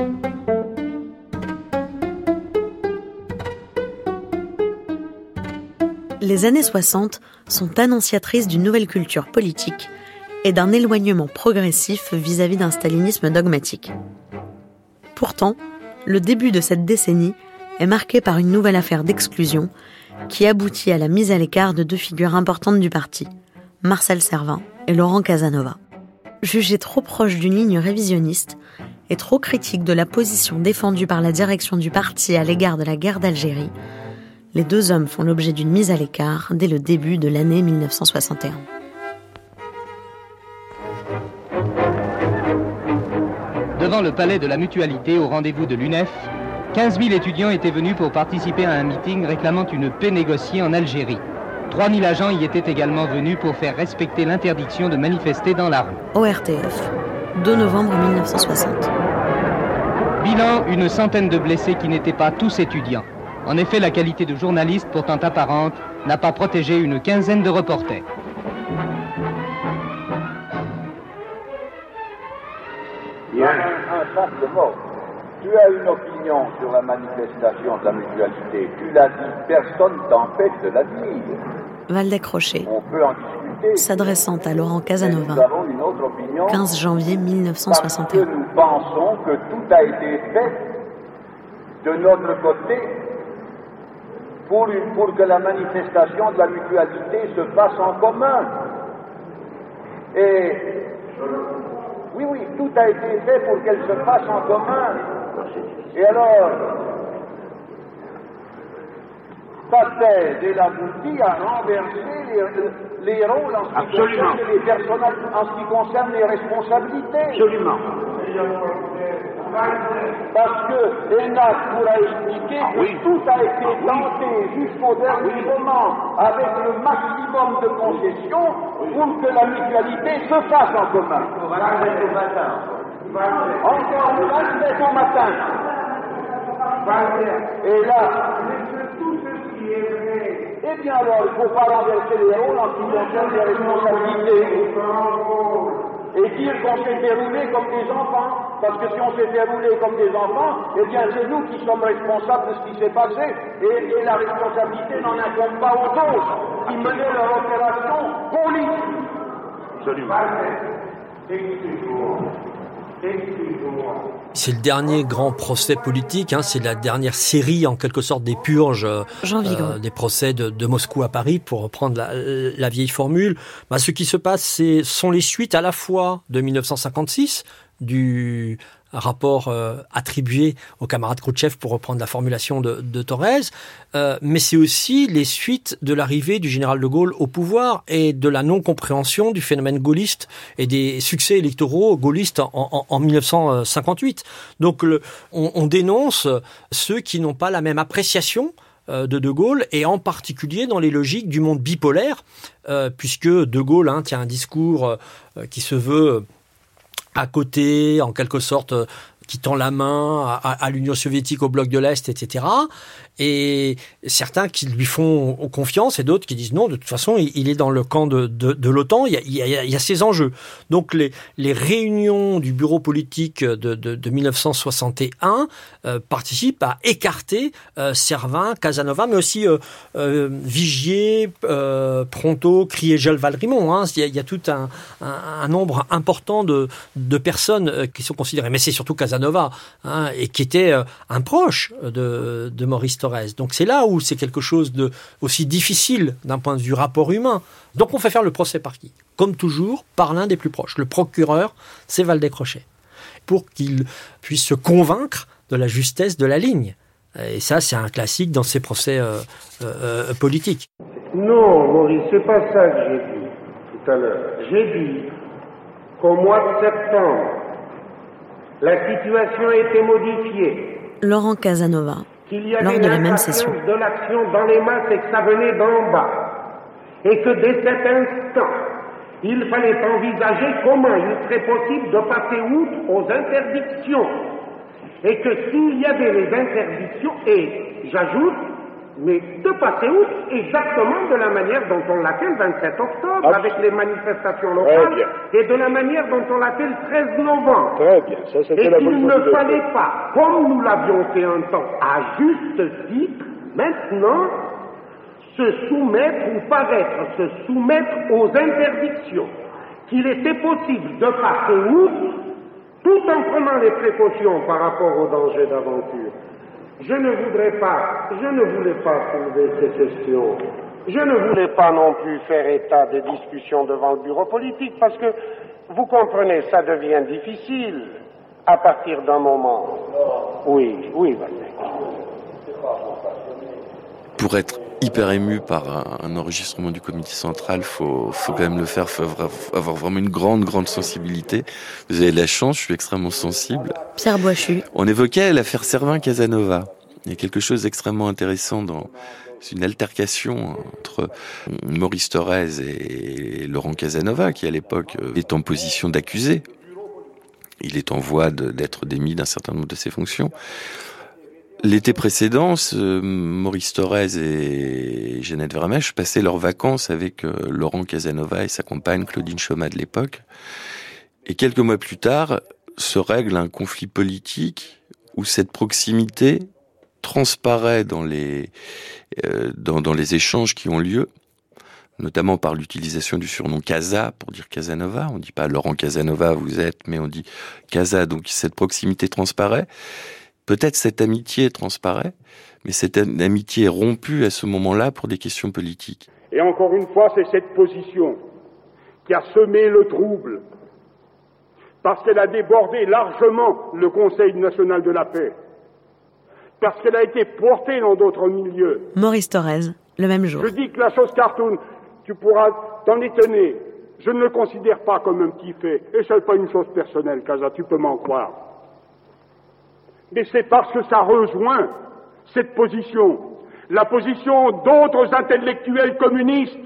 Les années soixante sont annonciatrices d'une nouvelle culture politique et d'un éloignement progressif vis-à-vis d'un stalinisme dogmatique. Pourtant, le début de cette décennie est marqué par une nouvelle affaire d'exclusion qui aboutit à la mise à l'écart de deux figures importantes du parti, Marcel Cervin et Laurent Casanova. Jugés trop proches d'une ligne révisionniste et trop critiques de la position défendue par la direction du parti à l'égard de la guerre d'Algérie, les deux hommes font l'objet d'une mise à l'écart dès le début de l'année mille neuf cent soixante et un. Devant le palais de la Mutualité, au rendez-vous de l'U N E F, quinze mille étudiants étaient venus pour participer à un meeting réclamant une paix négociée en Algérie. trois mille agents y étaient également venus pour faire respecter l'interdiction de manifester dans la rue. O R T F, deux novembre mille neuf cent soixante. Bilan, une centaine de blessés qui n'étaient pas tous étudiants. En effet, la qualité de journaliste, pourtant apparente, n'a pas protégé une quinzaine de reporters. Bien, un simple mot. Tu as une opinion sur la manifestation de la Mutualité. Tu l'as dit, personne t'empêche de la dire. Waldeck Rochet, On peut en discuter. s'adressant à Laurent Casanova, Nous avons une autre opinion. quinze janvier mille neuf cent soixante et un. Parce que nous pensons que tout a été fait de notre côté pour, une, pour que la manifestation de la Mutualité se fasse en commun. Et oui, oui, tout a été fait pour qu'elle se fasse en commun. Et alors, sa thèse, elle aboutit à renverser les, les rôles en ce, qui concerne les personnages, en ce qui concerne les responsabilités. Absolument. Parce que Hénac pourra expliquer ah, que oui. tout a été tenté jusqu'au dernier oui. moment avec le maximum de concessions oui. pour que la mutualité se fasse en commun. Encore le vingt-sept au matin. Et là, eh bien alors, il ne faut pas renverser les rôles en ce qui concerne les responsabilités. Et dire qu'on s'est déroulé comme des enfants. Parce que si on s'est déroulé comme des enfants, eh bien c'est nous qui sommes responsables de ce qui s'est passé. Et, et la responsabilité n'en incombe pas aux autres qui menaient leur opération politique. Absolument. C'est le dernier grand procès politique, hein, c'est la dernière série en quelque sorte des purges, euh, des procès de, de Moscou à Paris, pour reprendre la, la vieille formule. Bah, ce qui se passe, c'est, sont les suites à la fois de mille neuf cent cinquante-six, du rapport euh, attribué au camarade Khrouchtchev, pour reprendre la formulation de, de Thorez, euh, mais c'est aussi les suites de l'arrivée du général de Gaulle au pouvoir et de la non-compréhension du phénomène gaulliste et des succès électoraux gaullistes en, en, en mille neuf cent cinquante-huit. Donc le, on, on dénonce ceux qui n'ont pas la même appréciation de De Gaulle, et en particulier dans les logiques du monde bipolaire, euh, puisque De Gaulle hein, tient un discours euh, qui se veut à côté, en quelque sorte, euh, qui tend la main à, à l'Union soviétique, au bloc de l'Est, et cetera. Et certains qui lui font confiance et d'autres qui disent non, de toute façon, il est dans le camp de, de, de l'OTAN, il y, a, il, y a, il y a ces enjeux. Donc les, les réunions du bureau politique de, de, de mille neuf cent soixante et un euh, participent à écarter euh, Servin, Casanova, mais aussi euh, euh, Vigier, euh, Pronto, Kriégel, Valrimont. Hein. Il, y a, il y a tout un, un, un nombre important de, de personnes euh, qui sont considérées. Mais c'est surtout Casanova, hein, et qui était euh, un proche de, de Maurice Thorez. Donc c'est là où c'est quelque chose de aussi difficile d'un point de vue rapport humain. Donc on fait faire le procès par qui ? Comme toujours, par l'un des plus proches. Le procureur, c'est Valdez-Crochet, pour qu'il puisse se convaincre de la justesse de la ligne. Et ça, c'est un classique dans ces procès euh, euh, politiques. Non, Maurice, c'est pas ça que j'ai dit tout à l'heure. J'ai dit qu'au mois de septembre, la situation a été modifiée. Laurent Casanova, Qu'il y avait lors de la même session. de l'action dans les masses et que ça venait d'en bas. Et que dès cet instant, il fallait envisager comment il serait possible de passer outre aux interdictions. Et que s'il y avait les interdictions, et j'ajoute, mais de passer outre exactement de la manière dont on l'a fait le vingt-sept octobre, avec les manifestations locales, et de la manière dont on l'a fait le treize novembre. Très bien, ça c'était et la qu'il bonne ne chose. fallait pas, comme nous l'avions fait un temps, à juste titre, maintenant, se soumettre ou paraître se soumettre aux interdictions. Qu'il était possible de passer outre, tout en prenant les précautions par rapport au danger d'aventure. Je ne voudrais pas, je ne voulais pas soulever ces questions. Je ne voulais pas non plus faire état des discussions devant le bureau politique, parce que, vous comprenez, ça devient difficile à partir d'un moment. Oui, oui, Valdez. Pour être hyper ému par un, un enregistrement du comité central, faut, faut quand même le faire, faut avoir vraiment une grande, grande sensibilité. Vous avez de la chance, je suis extrêmement sensible. Pierre Boichu. On évoquait l'affaire Servin-Casanova. Il y a quelque chose d'extrêmement intéressant dans une altercation entre Maurice Thorez et Laurent Casanova, qui à l'époque est en position d'accusé. Il est en voie de, d'être démis d'un certain nombre de ses fonctions. L'été précédent, Maurice Thorez et Jeannette Vermèche passaient leurs vacances avec Laurent Casanova et sa compagne Claudine Chaumat de l'époque. Et quelques mois plus tard, se règle un conflit politique où cette proximité transparaît dans les, euh, dans, dans les échanges qui ont lieu, notamment par l'utilisation du surnom Casa pour dire Casanova. On dit pas Laurent Casanova vous êtes, mais on dit Casa. Donc cette proximité transparaît. Peut-être cette amitié transparaît, mais cette amitié est rompue à ce moment-là pour des questions politiques. Et encore une fois, c'est cette position qui a semé le trouble, parce qu'elle a débordé largement le Conseil national de la paix, parce qu'elle a été portée dans d'autres milieux. Maurice Thorez, le même jour. Je dis que la chose cartoon, tu pourras t'en étonner. Je ne le considère pas comme un petit fait, et ce n'est pas une chose personnelle, Casa, tu peux m'en croire. Mais c'est parce que ça rejoint cette position, la position d'autres intellectuels communistes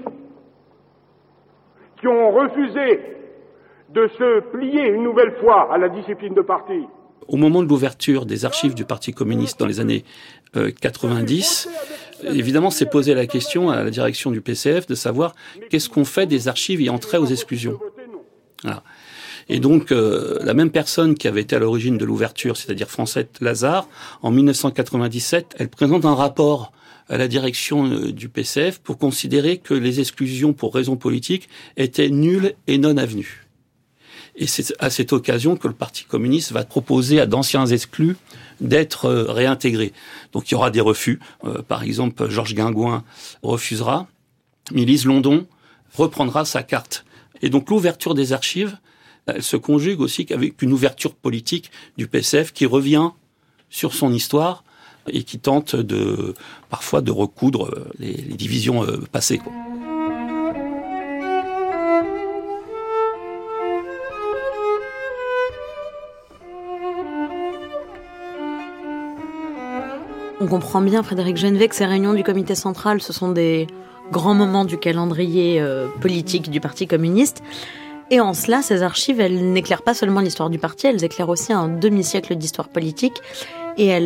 qui ont refusé de se plier une nouvelle fois à la discipline de parti. Au moment de l'ouverture des archives du Parti communiste dans les années euh, quatre-vingt-dix, évidemment, s'est posé la question à la direction du P C F de savoir qu'est-ce qu'on fait des archives ayant trait aux exclusions. Voilà. Et donc, euh, la même personne qui avait été à l'origine de l'ouverture, c'est-à-dire Francette Lazare, en mille neuf cent quatre-vingt-dix-sept, elle présente un rapport à la direction euh, du P C F pour considérer que les exclusions pour raisons politiques étaient nulles et non avenues. Et c'est à cette occasion que le Parti communiste va proposer à d'anciens exclus d'être euh, réintégrés. Donc il y aura des refus. Euh, par exemple, Georges Guingouin refusera, mais Lise London reprendra sa carte. Et donc l'ouverture des archives, elle se conjugue aussi avec une ouverture politique du P C F qui revient sur son histoire et qui tente de, parfois de recoudre les, les divisions passées, quoi. On comprend bien, Frédéric Genvet, que ces réunions du comité central, ce sont des grands moments du calendrier euh, politique du Parti communiste. Et en cela, ces archives, elles n'éclairent pas seulement l'histoire du parti, elles éclairent aussi un demi-siècle d'histoire politique et elles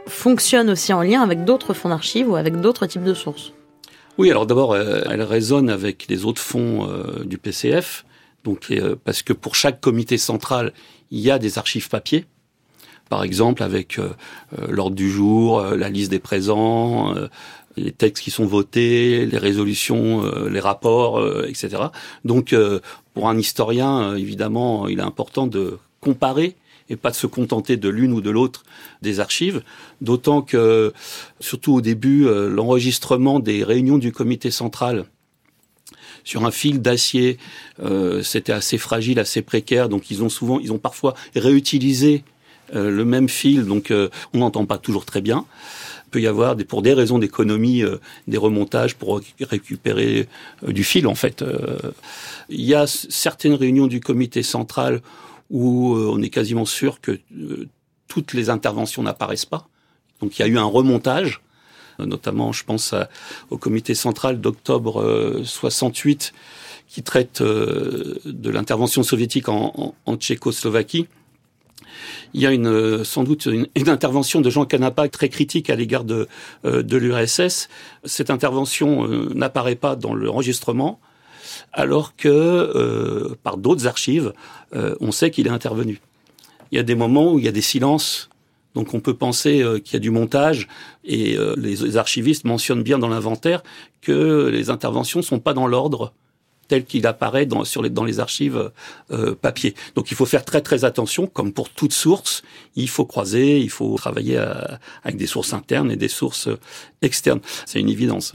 fonctionne aussi en lien avec d'autres fonds d'archives ou avec d'autres types de sources. Oui, alors d'abord, euh, elle résonne avec les autres fonds euh, du P C F, donc euh, parce que pour chaque comité central, il y a des archives papier. Par exemple, avec euh, euh, l'ordre du jour, euh, la liste des présents, euh, les textes qui sont votés, les résolutions, euh, les rapports, euh, et cetera. Donc, euh, pour un historien, euh, évidemment, il est important de comparer et pas de se contenter de l'une ou de l'autre des archives, d'autant que, surtout au début, euh, l'enregistrement des réunions du comité central sur un fil d'acier, euh, c'était assez fragile, assez précaire, donc ils ont souvent, ils ont parfois réutilisé euh, le même fil, donc euh, on n'entend pas toujours très bien. Il peut y avoir, des, pour des raisons d'économie, euh, des remontages pour récupérer euh, du fil, en fait. Euh, il y a certaines réunions du comité central où euh, on est quasiment sûr que euh, toutes les interventions n'apparaissent pas. Donc il y a eu un remontage, euh, notamment je pense à, au comité central d'octobre euh, soixante-huit qui traite euh, de l'intervention soviétique en, en, en Tchécoslovaquie. Il y a une, sans doute une, une intervention de Jean Canapac très critique à l'égard de, euh, de l'U R S S. Cette intervention euh, n'apparaît pas dans l'enregistrement, alors que euh, par d'autres archives, euh, on sait qu'il est intervenu. Il y a des moments où il y a des silences, donc on peut penser euh, qu'il y a du montage, et euh, les archivistes mentionnent bien dans l'inventaire que les interventions sont pas dans l'ordre tel qu'il apparaît dans, sur les, dans les archives euh, papier. Donc il faut faire très très attention, comme pour toute source, il faut croiser, il faut travailler à, avec des sources internes et des sources externes. C'est une évidence.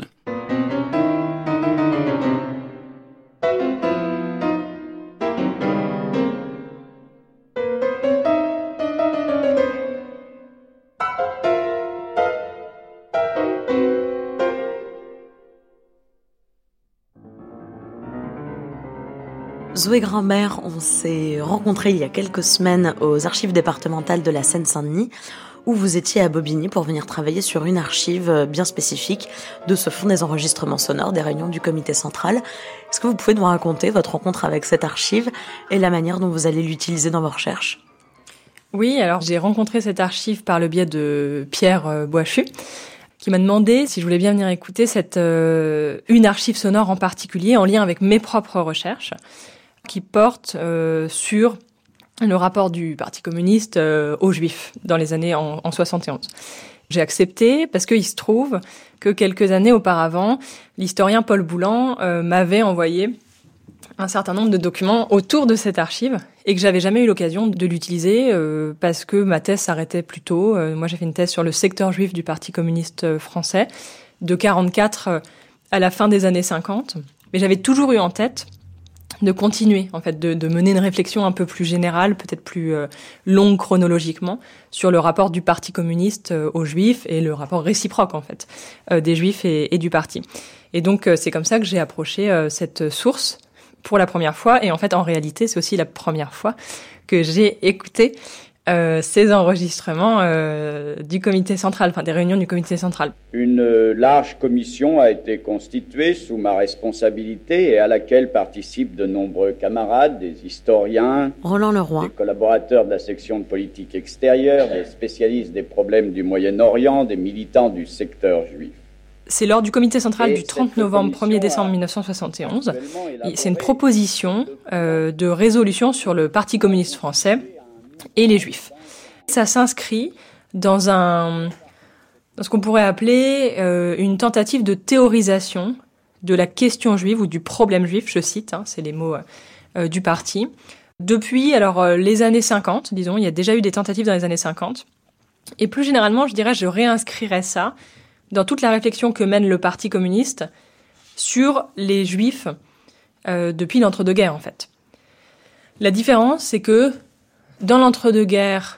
Zoé Grimbert, on s'est rencontrés il y a quelques semaines aux archives départementales de la Seine-Saint-Denis, où vous étiez à Bobigny pour venir travailler sur une archive bien spécifique de ce fonds des enregistrements sonores des réunions du comité central. Est-ce que vous pouvez nous raconter votre rencontre avec cette archive et la manière dont vous allez l'utiliser dans vos recherches ? Oui, alors j'ai rencontré cette archive par le biais de Pierre Boischu, qui m'a demandé si je voulais bien venir écouter cette euh, une archive sonore en particulier en lien avec mes propres recherches, qui porte euh, sur le rapport du Parti communiste euh, aux Juifs dans les années en, en soixante et onze. J'ai accepté parce qu'il se trouve que quelques années auparavant, l'historien Paul Boulan euh, m'avait envoyé un certain nombre de documents autour de cette archive et que j'avais jamais eu l'occasion de l'utiliser euh, parce que ma thèse s'arrêtait plus tôt. Euh, moi, j'ai fait une thèse sur le secteur juif du Parti communiste français de quarante-quatre à la fin des années cinquante. Mais j'avais toujours eu en tête de continuer, en fait, de, de mener une réflexion un peu plus générale, peut-être plus euh, longue chronologiquement, sur le rapport du Parti communiste euh, aux Juifs et le rapport réciproque, en fait, euh, des Juifs et, et du Parti. Et donc, euh, c'est comme ça que j'ai approché euh, cette source pour la première fois. Et en fait, en réalité, c'est aussi la première fois que j'ai écouté euh, ces enregistrements euh, du comité central, enfin des réunions du comité central. Une large commission a été constituée sous ma responsabilité et à laquelle participent de nombreux camarades, des historiens, Roland Leroy, des collaborateurs de la section de politique extérieure, des spécialistes des problèmes du Moyen-Orient, des militants du secteur juif. C'est lors du comité central du trente novembre premier décembre mille neuf cent soixante et onze. C'est une proposition euh, de résolution sur le Parti communiste français et les Juifs. Ça s'inscrit dans un dans ce qu'on pourrait appeler euh, une tentative de théorisation de la question juive ou du problème juif, je cite, hein, c'est les mots euh, du parti. Depuis alors euh, les années cinquante, disons, il y a déjà eu des tentatives dans les années cinquante. Et plus généralement, je dirais, je réinscrirais ça dans toute la réflexion que mène le Parti communiste sur les Juifs euh, depuis l'entre-deux-guerres, en fait. La différence, c'est que dans l'entre-deux-guerres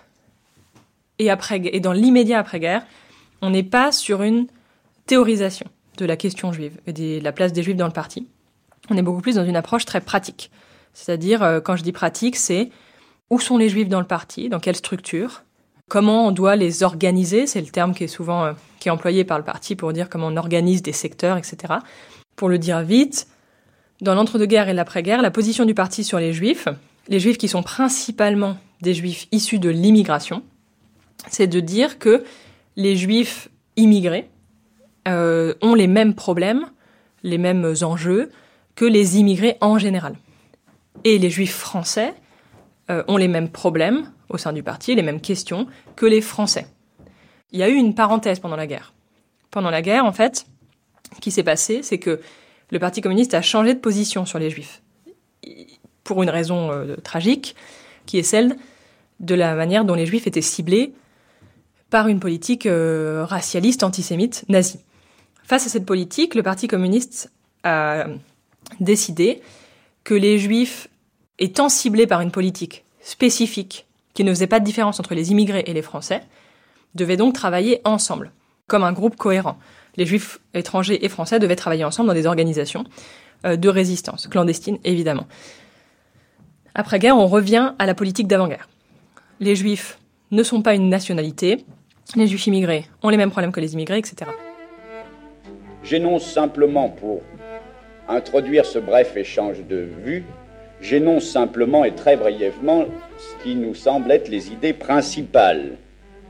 et, après, et dans l'immédiat après-guerre, on n'est pas sur une théorisation de la question juive et de la place des Juifs dans le parti. On est beaucoup plus dans une approche très pratique. C'est-à-dire, euh, quand je dis pratique, c'est où sont les Juifs dans le parti, dans quelle structure, comment on doit les organiser, c'est le terme qui est souvent euh, qui est employé par le parti pour dire comment on organise des secteurs, et cetera. Pour le dire vite, dans l'entre-deux-guerres et l'après-guerre, la position du parti sur les Juifs, les Juifs qui sont principalement des Juifs issus de l'immigration, c'est de dire que les juifs immigrés euh, ont les mêmes problèmes, les mêmes enjeux que les immigrés en général. Et les juifs français euh, ont les mêmes problèmes au sein du parti, les mêmes questions que les Français. Il y a eu une parenthèse pendant la guerre. Pendant la guerre, en fait, ce qui s'est passé, c'est que le Parti communiste a changé de position sur les juifs. Pour une raison euh, tragique, qui est celle de la manière dont les juifs étaient ciblés par une politique euh, racialiste, antisémite, nazie. Face à cette politique, le Parti communiste a décidé que les juifs, étant ciblés par une politique spécifique qui ne faisait pas de différence entre les immigrés et les Français, devaient donc travailler ensemble, comme un groupe cohérent. Les juifs étrangers et français devaient travailler ensemble dans des organisations euh, de résistance, clandestines évidemment. Après-guerre, on revient à la politique d'avant-guerre. Les juifs ne sont pas une nationalité, les juifs immigrés ont les mêmes problèmes que les immigrés, et cetera. J'énonce simplement, pour introduire ce bref échange de vues, j'énonce simplement et très brièvement ce qui nous semble être les idées principales.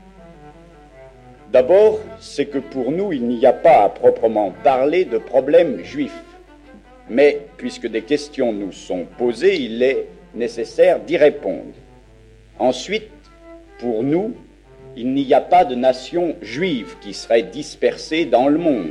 D'abord, c'est que pour nous, il n'y a pas à proprement parler de problème juif. Mais, puisque des questions nous sont posées, il est nécessaire d'y répondre. Ensuite, pour nous, il n'y a pas de nation juive qui serait dispersée dans le monde.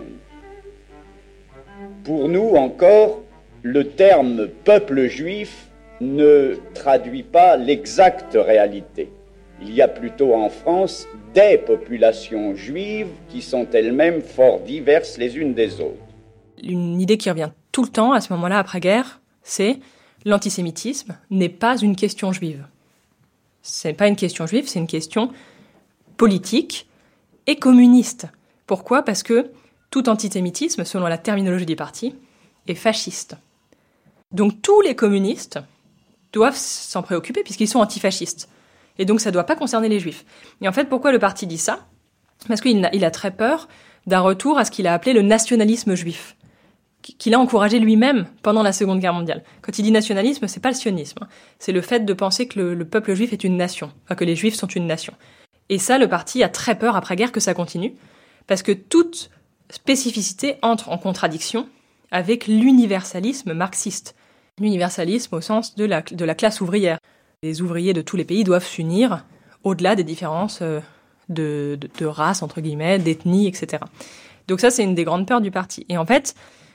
Pour nous encore, le terme peuple juif ne traduit pas l'exacte réalité. Il y a plutôt en France des populations juives qui sont elles-mêmes fort diverses les unes des autres. Une idée qui revient tout le temps à ce moment-là après-guerre, c'est l'antisémitisme n'est pas une question juive. Ce n'est pas une question juive, c'est une question politique et communiste. Pourquoi ? Parce que tout antisémitisme, selon la terminologie du parti, est fasciste. Donc tous les communistes doivent s'en préoccuper puisqu'ils sont antifascistes. Et donc ça ne doit pas concerner les juifs. Et en fait, pourquoi le parti dit ça ? Parce qu'il a, il a très peur d'un retour à ce qu'il a appelé le nationalisme juif, qu'il a encouragé lui-même pendant la Seconde Guerre mondiale. Quand il dit nationalisme, c'est pas le sionisme, c'est le fait de penser que le, le peuple juif est une nation, enfin que les juifs sont une nation. Et ça, le parti a très peur après-guerre que ça continue, parce que toute spécificité entre en contradiction avec l'universalisme marxiste. L'universalisme au sens de la, de la classe ouvrière. Les ouvriers de tous les pays doivent s'unir au-delà des différences de, de, de race, entre guillemets, d'ethnie, et cetera. Donc ça, c'est une des grandes peurs du parti. Et en fait,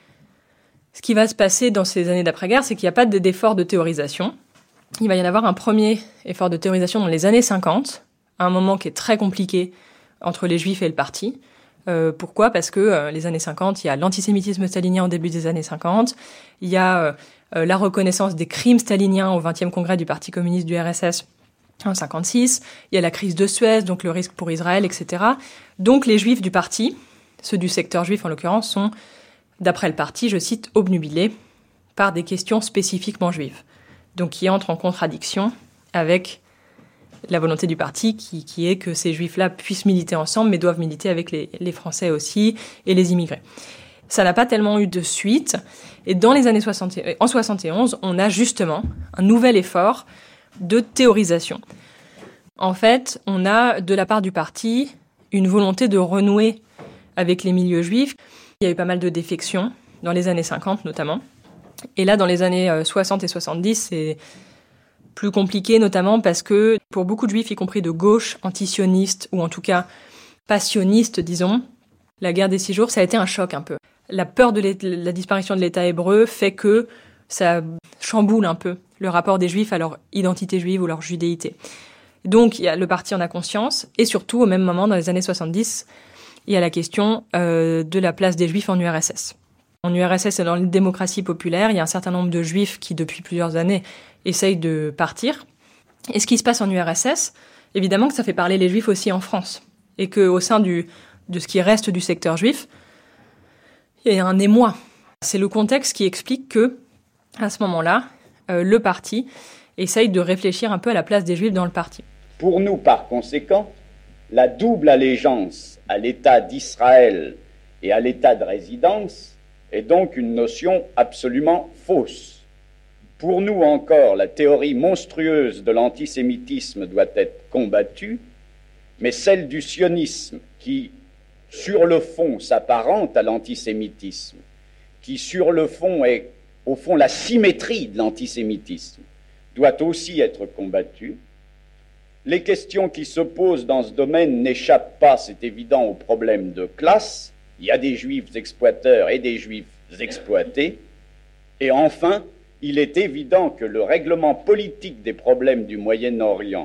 ce qui va se passer dans ces années d'après-guerre, c'est qu'il n'y a pas d'effort de théorisation. Il va y en avoir un premier effort de théorisation dans les années cinquante, à un moment qui est très compliqué entre les juifs et le parti. Euh, pourquoi ? Parce que euh, les années cinquante, il y a l'antisémitisme stalinien au début des années cinquante, il y a euh, euh, la reconnaissance des crimes staliniens au vingtième congrès du Parti communiste du R S S en cinquante-six, il y a la crise de Suez, donc le risque pour Israël, et cetera. Donc les juifs du parti, ceux du secteur juif en l'occurrence, sont, d'après le parti, je cite, obnubilés par des questions spécifiquement juives. Donc qui entrent en contradiction avec la volonté du parti qui, qui est que ces juifs-là puissent militer ensemble, mais doivent militer avec les, les Français aussi et les immigrés. Ça n'a pas tellement eu de suite. Et dans les années soixante, en soixante et onze, on a justement un nouvel effort de théorisation. En fait, on a, de la part du parti, une volonté de renouer avec les milieux juifs. Il y a eu pas mal de défections, dans les années cinquante notamment. Et là, dans les années soixante et soixante-dix, c'est plus compliqué, notamment parce que pour beaucoup de juifs, y compris de gauche, antisionistes, ou en tout cas passionnistes, disons, la guerre des six jours, ça a été un choc un peu. La peur de la disparition de l'État hébreu fait que ça chamboule un peu le rapport des juifs à leur identité juive ou leur judéité. Donc il y a, le parti en a conscience, et surtout au même moment, dans les années soixante-dix, il y a la question euh, de la place des juifs en U R S S. En U R S S et dans les démocraties populaires, il y a un certain nombre de juifs qui, depuis plusieurs années, essayent de partir. Et ce qui se passe en U R S S, évidemment que ça fait parler les juifs aussi en France. Et qu'au sein du, de ce qui reste du secteur juif, il y a un émoi. C'est le contexte qui explique que, à ce moment-là, euh, le parti essaye de réfléchir un peu à la place des juifs dans le parti. Pour nous, par conséquent, la double allégeance à l'État d'Israël et à l'État de résidence est donc une notion absolument fausse. Pour nous encore, la théorie monstrueuse de l'antisémitisme doit être combattue, mais celle du sionisme qui, sur le fond, s'apparente à l'antisémitisme, qui, sur le fond, est, au fond, la symétrie de l'antisémitisme, doit aussi être combattue. Les questions qui se posent dans ce domaine n'échappent pas, c'est évident, au problème de classe. Il y a des juifs exploiteurs et des juifs exploités. Et enfin, il est évident que le règlement politique des problèmes du Moyen-Orient,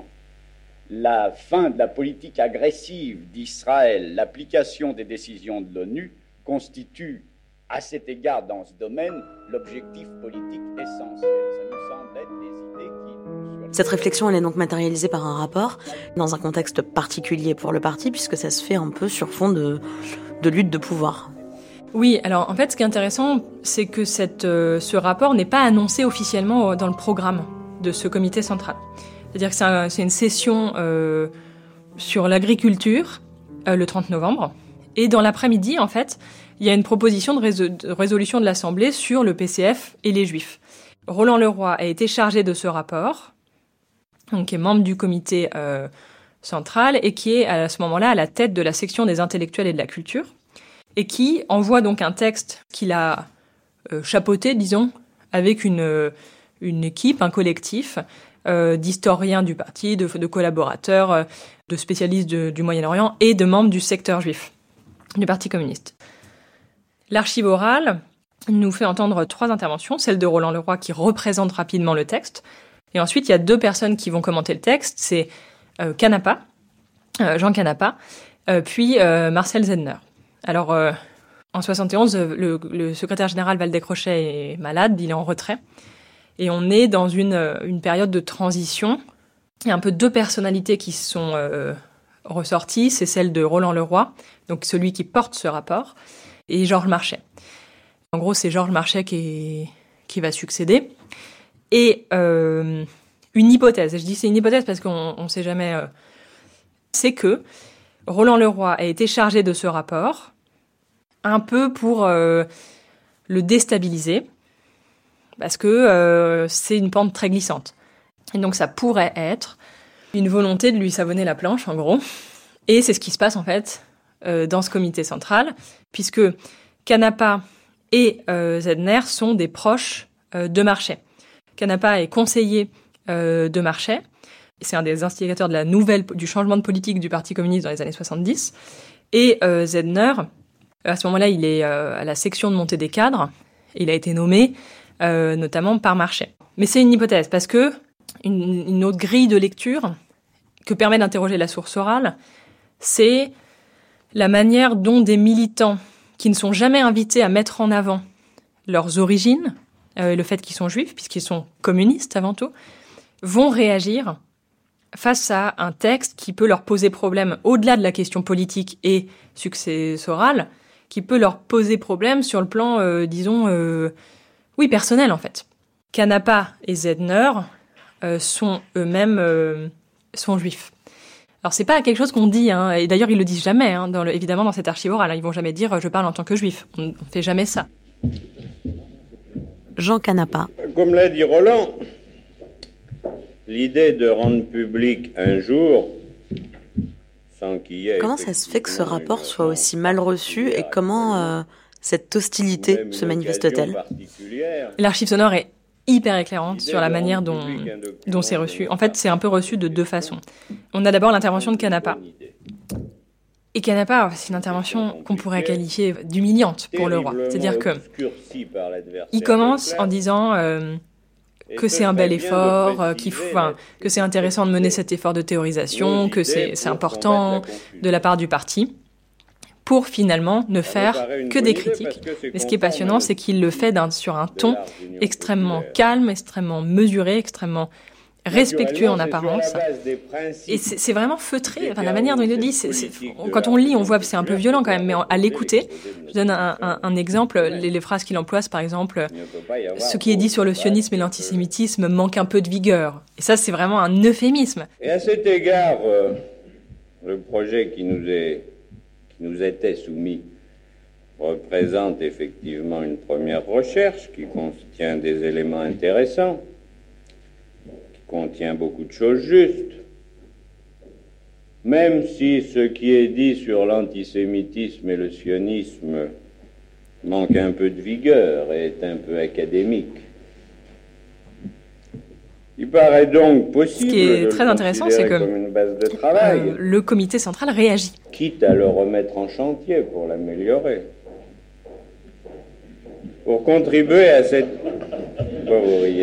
la fin de la politique agressive d'Israël, l'application des décisions de l'ONU, constituent à cet égard, dans ce domaine, l'objectif politique essentiel. Ça nous semble être des idées qui... Cette réflexion, elle est donc matérialisée par un rapport, dans un contexte particulier pour le parti, puisque ça se fait un peu sur fond de, de lutte de pouvoir. Oui, alors en fait, ce qui est intéressant, c'est que cette, euh, ce rapport n'est pas annoncé officiellement dans le programme de ce comité central. C'est-à-dire que c'est, un, c'est une session euh, sur l'agriculture, euh, le trente novembre, et dans l'après-midi, en fait, il y a une proposition de, résol- de résolution de l'Assemblée sur le P C F et les Juifs. Roland Leroy a été chargé de ce rapport, donc qui est membre du comité euh, central et qui est à ce moment-là à la tête de la section des intellectuels et de la culture, et qui envoie donc un texte qu'il a euh, chapeauté, disons, avec une, une équipe, un collectif euh, d'historiens du parti, de, de collaborateurs, euh, de spécialistes de, du Moyen-Orient et de membres du secteur juif du Parti communiste. L'archive orale nous fait entendre trois interventions, celle de Roland Leroy qui représente rapidement le texte, et ensuite il y a deux personnes qui vont commenter le texte, c'est euh, Canepa, euh, Jean Canepa, euh, puis euh, Marcel Zedner. Alors, euh, en soixante et onze, le, le secrétaire général Valdez-Crochet est malade, il est en retrait. Et on est dans une, une période de transition. Il y a un peu deux personnalités qui sont euh, ressorties. C'est celle de Roland Leroy, donc celui qui porte ce rapport, et Georges Marchais. En gros, c'est Georges Marchais qui, est, qui va succéder. Et euh, une hypothèse, je dis c'est une hypothèse parce qu'on ne sait jamais, euh, c'est que Roland Leroy a été chargé de ce rapport, un peu pour euh, le déstabiliser, parce que euh, c'est une pente très glissante. Et donc ça pourrait être une volonté de lui savonner la planche, en gros. Et c'est ce qui se passe, en fait, euh, dans ce comité central, puisque Canepa et euh, Zedner sont des proches euh, de Marchais. Canepa est conseiller euh, de Marchais. C'est un des instigateurs de la nouvelle, du changement de politique du Parti communiste dans les années soixante-dix. Et euh, Zedner, à ce moment-là, il est euh, à la section de montée des cadres. Il a été nommé euh, notamment par Marchais. Mais c'est une hypothèse, parce que une, une autre grille de lecture que permet d'interroger la source orale, c'est la manière dont des militants qui ne sont jamais invités à mettre en avant leurs origines, euh, le fait qu'ils sont juifs, puisqu'ils sont communistes avant tout, vont réagir face à un texte qui peut leur poser problème au-delà de la question politique et successorale, qui peut leur poser problème sur le plan, euh, disons, euh, oui, personnel en fait. Canepa et Zedner euh, sont eux-mêmes euh, sont juifs. Alors c'est pas quelque chose qu'on dit, hein, et d'ailleurs ils le disent jamais, hein, dans le, évidemment dans cette archive orale, hein, ils vont jamais dire euh, je parle en tant que juif. On, on fait jamais ça. Jean Canepa. Comme l'a dit Roland, l'idée de rendre public un jour, sans qu'il y ait... Comment ça se fait que ce rapport soit aussi mal reçu et comment euh, cette hostilité se manifeste-t-elle? L'archive sonore est hyper éclairante sur la manière dont, dont c'est reçu. En fait, c'est un peu reçu de deux façons. On a d'abord l'intervention de Canepa. Et Canepa, c'est une intervention qu'on pourrait qualifier d'humiliante pour le roi. C'est-à-dire que il commence en disant... Euh, que c'est un bel effort, euh, qu'il faut, enfin, que c'est intéressant de mener cet effort de théorisation, que c'est, c'est important de la part du parti, pour finalement ne faire que des critiques. Mais ce qui est passionnant, c'est qu'il le fait d'un, sur un ton extrêmement calme, extrêmement mesuré, extrêmement respectueux en apparence. Et c'est, c'est vraiment feutré. Enfin, la manière dont il le dit, c'est, c'est, quand on lit, on voit que c'est un peu violent quand même, mais à l'écouter, je donne un, un, un exemple, les, les phrases qu'il emploie, par exemple, ce qui est dit sur le sionisme et l'antisémitisme manque un peu de vigueur. Et ça, c'est vraiment un euphémisme. Et à cet égard, euh, le projet qui nous est, qui nous était soumis représente effectivement une première recherche qui contient des éléments intéressants, contient beaucoup de choses justes, même si ce qui est dit sur l'antisémitisme et le sionisme manque un peu de vigueur et est un peu académique. Il paraît donc possible. Ce qui est très intéressant, c'est que euh, le comité central réagit. Quitte à le remettre en chantier pour l'améliorer. Pour contribuer à cette... Pourquoi vous riez ?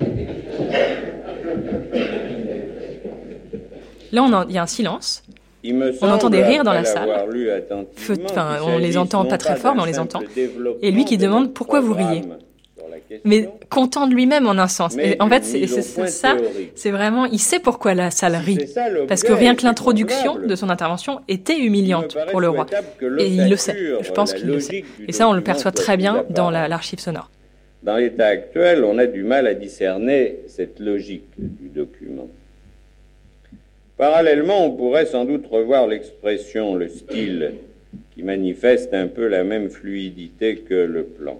Là, on a, il y a un silence. On entend des rires dans la salle. Fe, enfin, on les entend pas très fort, mais on les entend. Et lui qui demande pourquoi vous riez. Mais content de lui-même en un sens. Et en fait, c'est, c'est, c'est ça, c'est vraiment, il sait pourquoi la salle rit. Parce que rien que l'introduction de son intervention était humiliante pour le roi. Et il le sait. Je pense qu'il le sait. Et ça, on le perçoit très bien dans la, l'archive sonore. Dans l'état actuel, on a du mal à discerner cette logique du document. Parallèlement, on pourrait sans doute revoir l'expression, le style, qui manifeste un peu la même fluidité que le plan.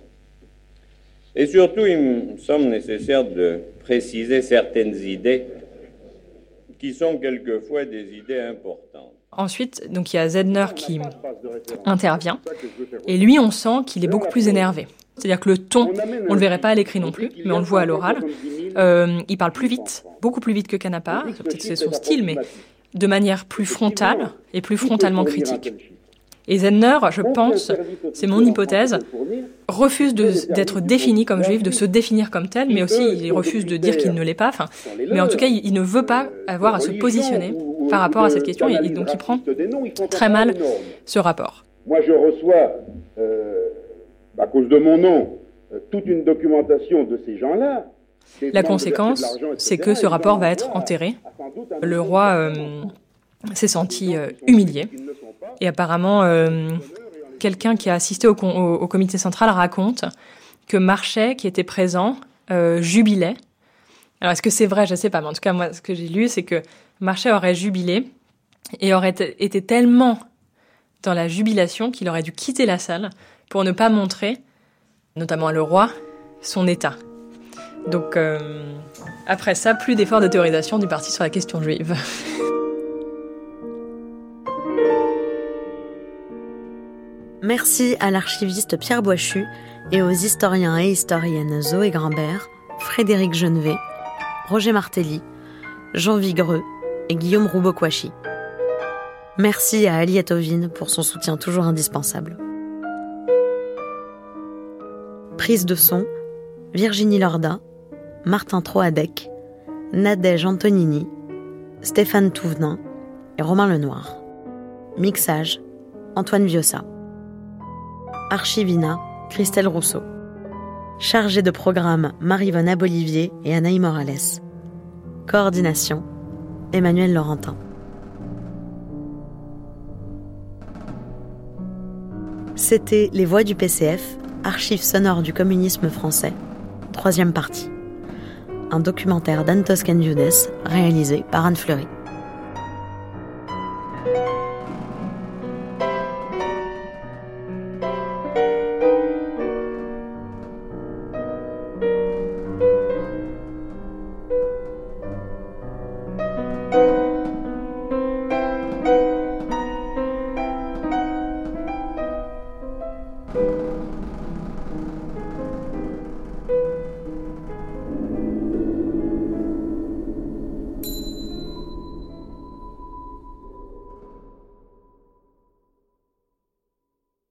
Et surtout, il me semble nécessaire de préciser certaines idées qui sont quelquefois des idées importantes. Ensuite, donc il y a Zedner qui intervient, et lui, on sent qu'il est beaucoup plus énervé. C'est-à-dire que le ton, on ne le verrait pas à l'écrit non plus, mais on le voit à l'oral. Euh, il parle plus vite, beaucoup plus vite que Canapa, peut-être c'est son style, mais de manière plus frontale et plus frontalement critique. Et Zedner, je pense, c'est mon hypothèse, refuse de, d'être défini comme juif, de se définir comme tel, mais aussi il refuse de dire qu'il ne l'est pas. Enfin, mais en tout cas, il, il ne veut pas avoir à se positionner par rapport à cette question, et, et donc il prend très mal ce rapport. Moi, je reçois, euh, à cause de mon nom, euh, toute une documentation de ces gens-là. La conséquence, c'est que ce rapport va être enterré. Le roi euh, s'est senti euh, humilié. Et apparemment, euh, quelqu'un qui a assisté au, au, au comité central raconte que Marchais, qui était présent, euh, jubilait. Alors, est-ce que c'est vrai ? Je ne sais pas. Mais en tout cas, moi, ce que j'ai lu, c'est que Marchais aurait jubilé et aurait t- été tellement dans la jubilation qu'il aurait dû quitter la salle pour ne pas montrer, notamment à le roi, son état. Donc, euh, après ça, plus d'efforts de théorisation du parti sur la question juive. Merci à l'archiviste Pierre Boischu et aux historiens et historiennes Zoé Grimbert, Frédéric Genevet, Roger Martelly, Jean Vigreux et Guillaume Roubaud-Kouachi. Merci à Ali Atovine pour son soutien toujours indispensable. Prise de son, Virginie Lorda, Martin Troadec, Nadège Antonini, Stéphane Touvenin et Romain Lenoir. Mixage, Antoine Viossa. Archivina, Christelle Rousseau. Chargée de programme, Marie-Vonne Abolivier et Anaï Morales. Coordination, Emmanuel Laurentin. C'était Les Voix du P C F, archives sonores du communisme français, troisième partie. Un documentaire d'Anne Toscan-Younes, réalisé par Anne Fleury.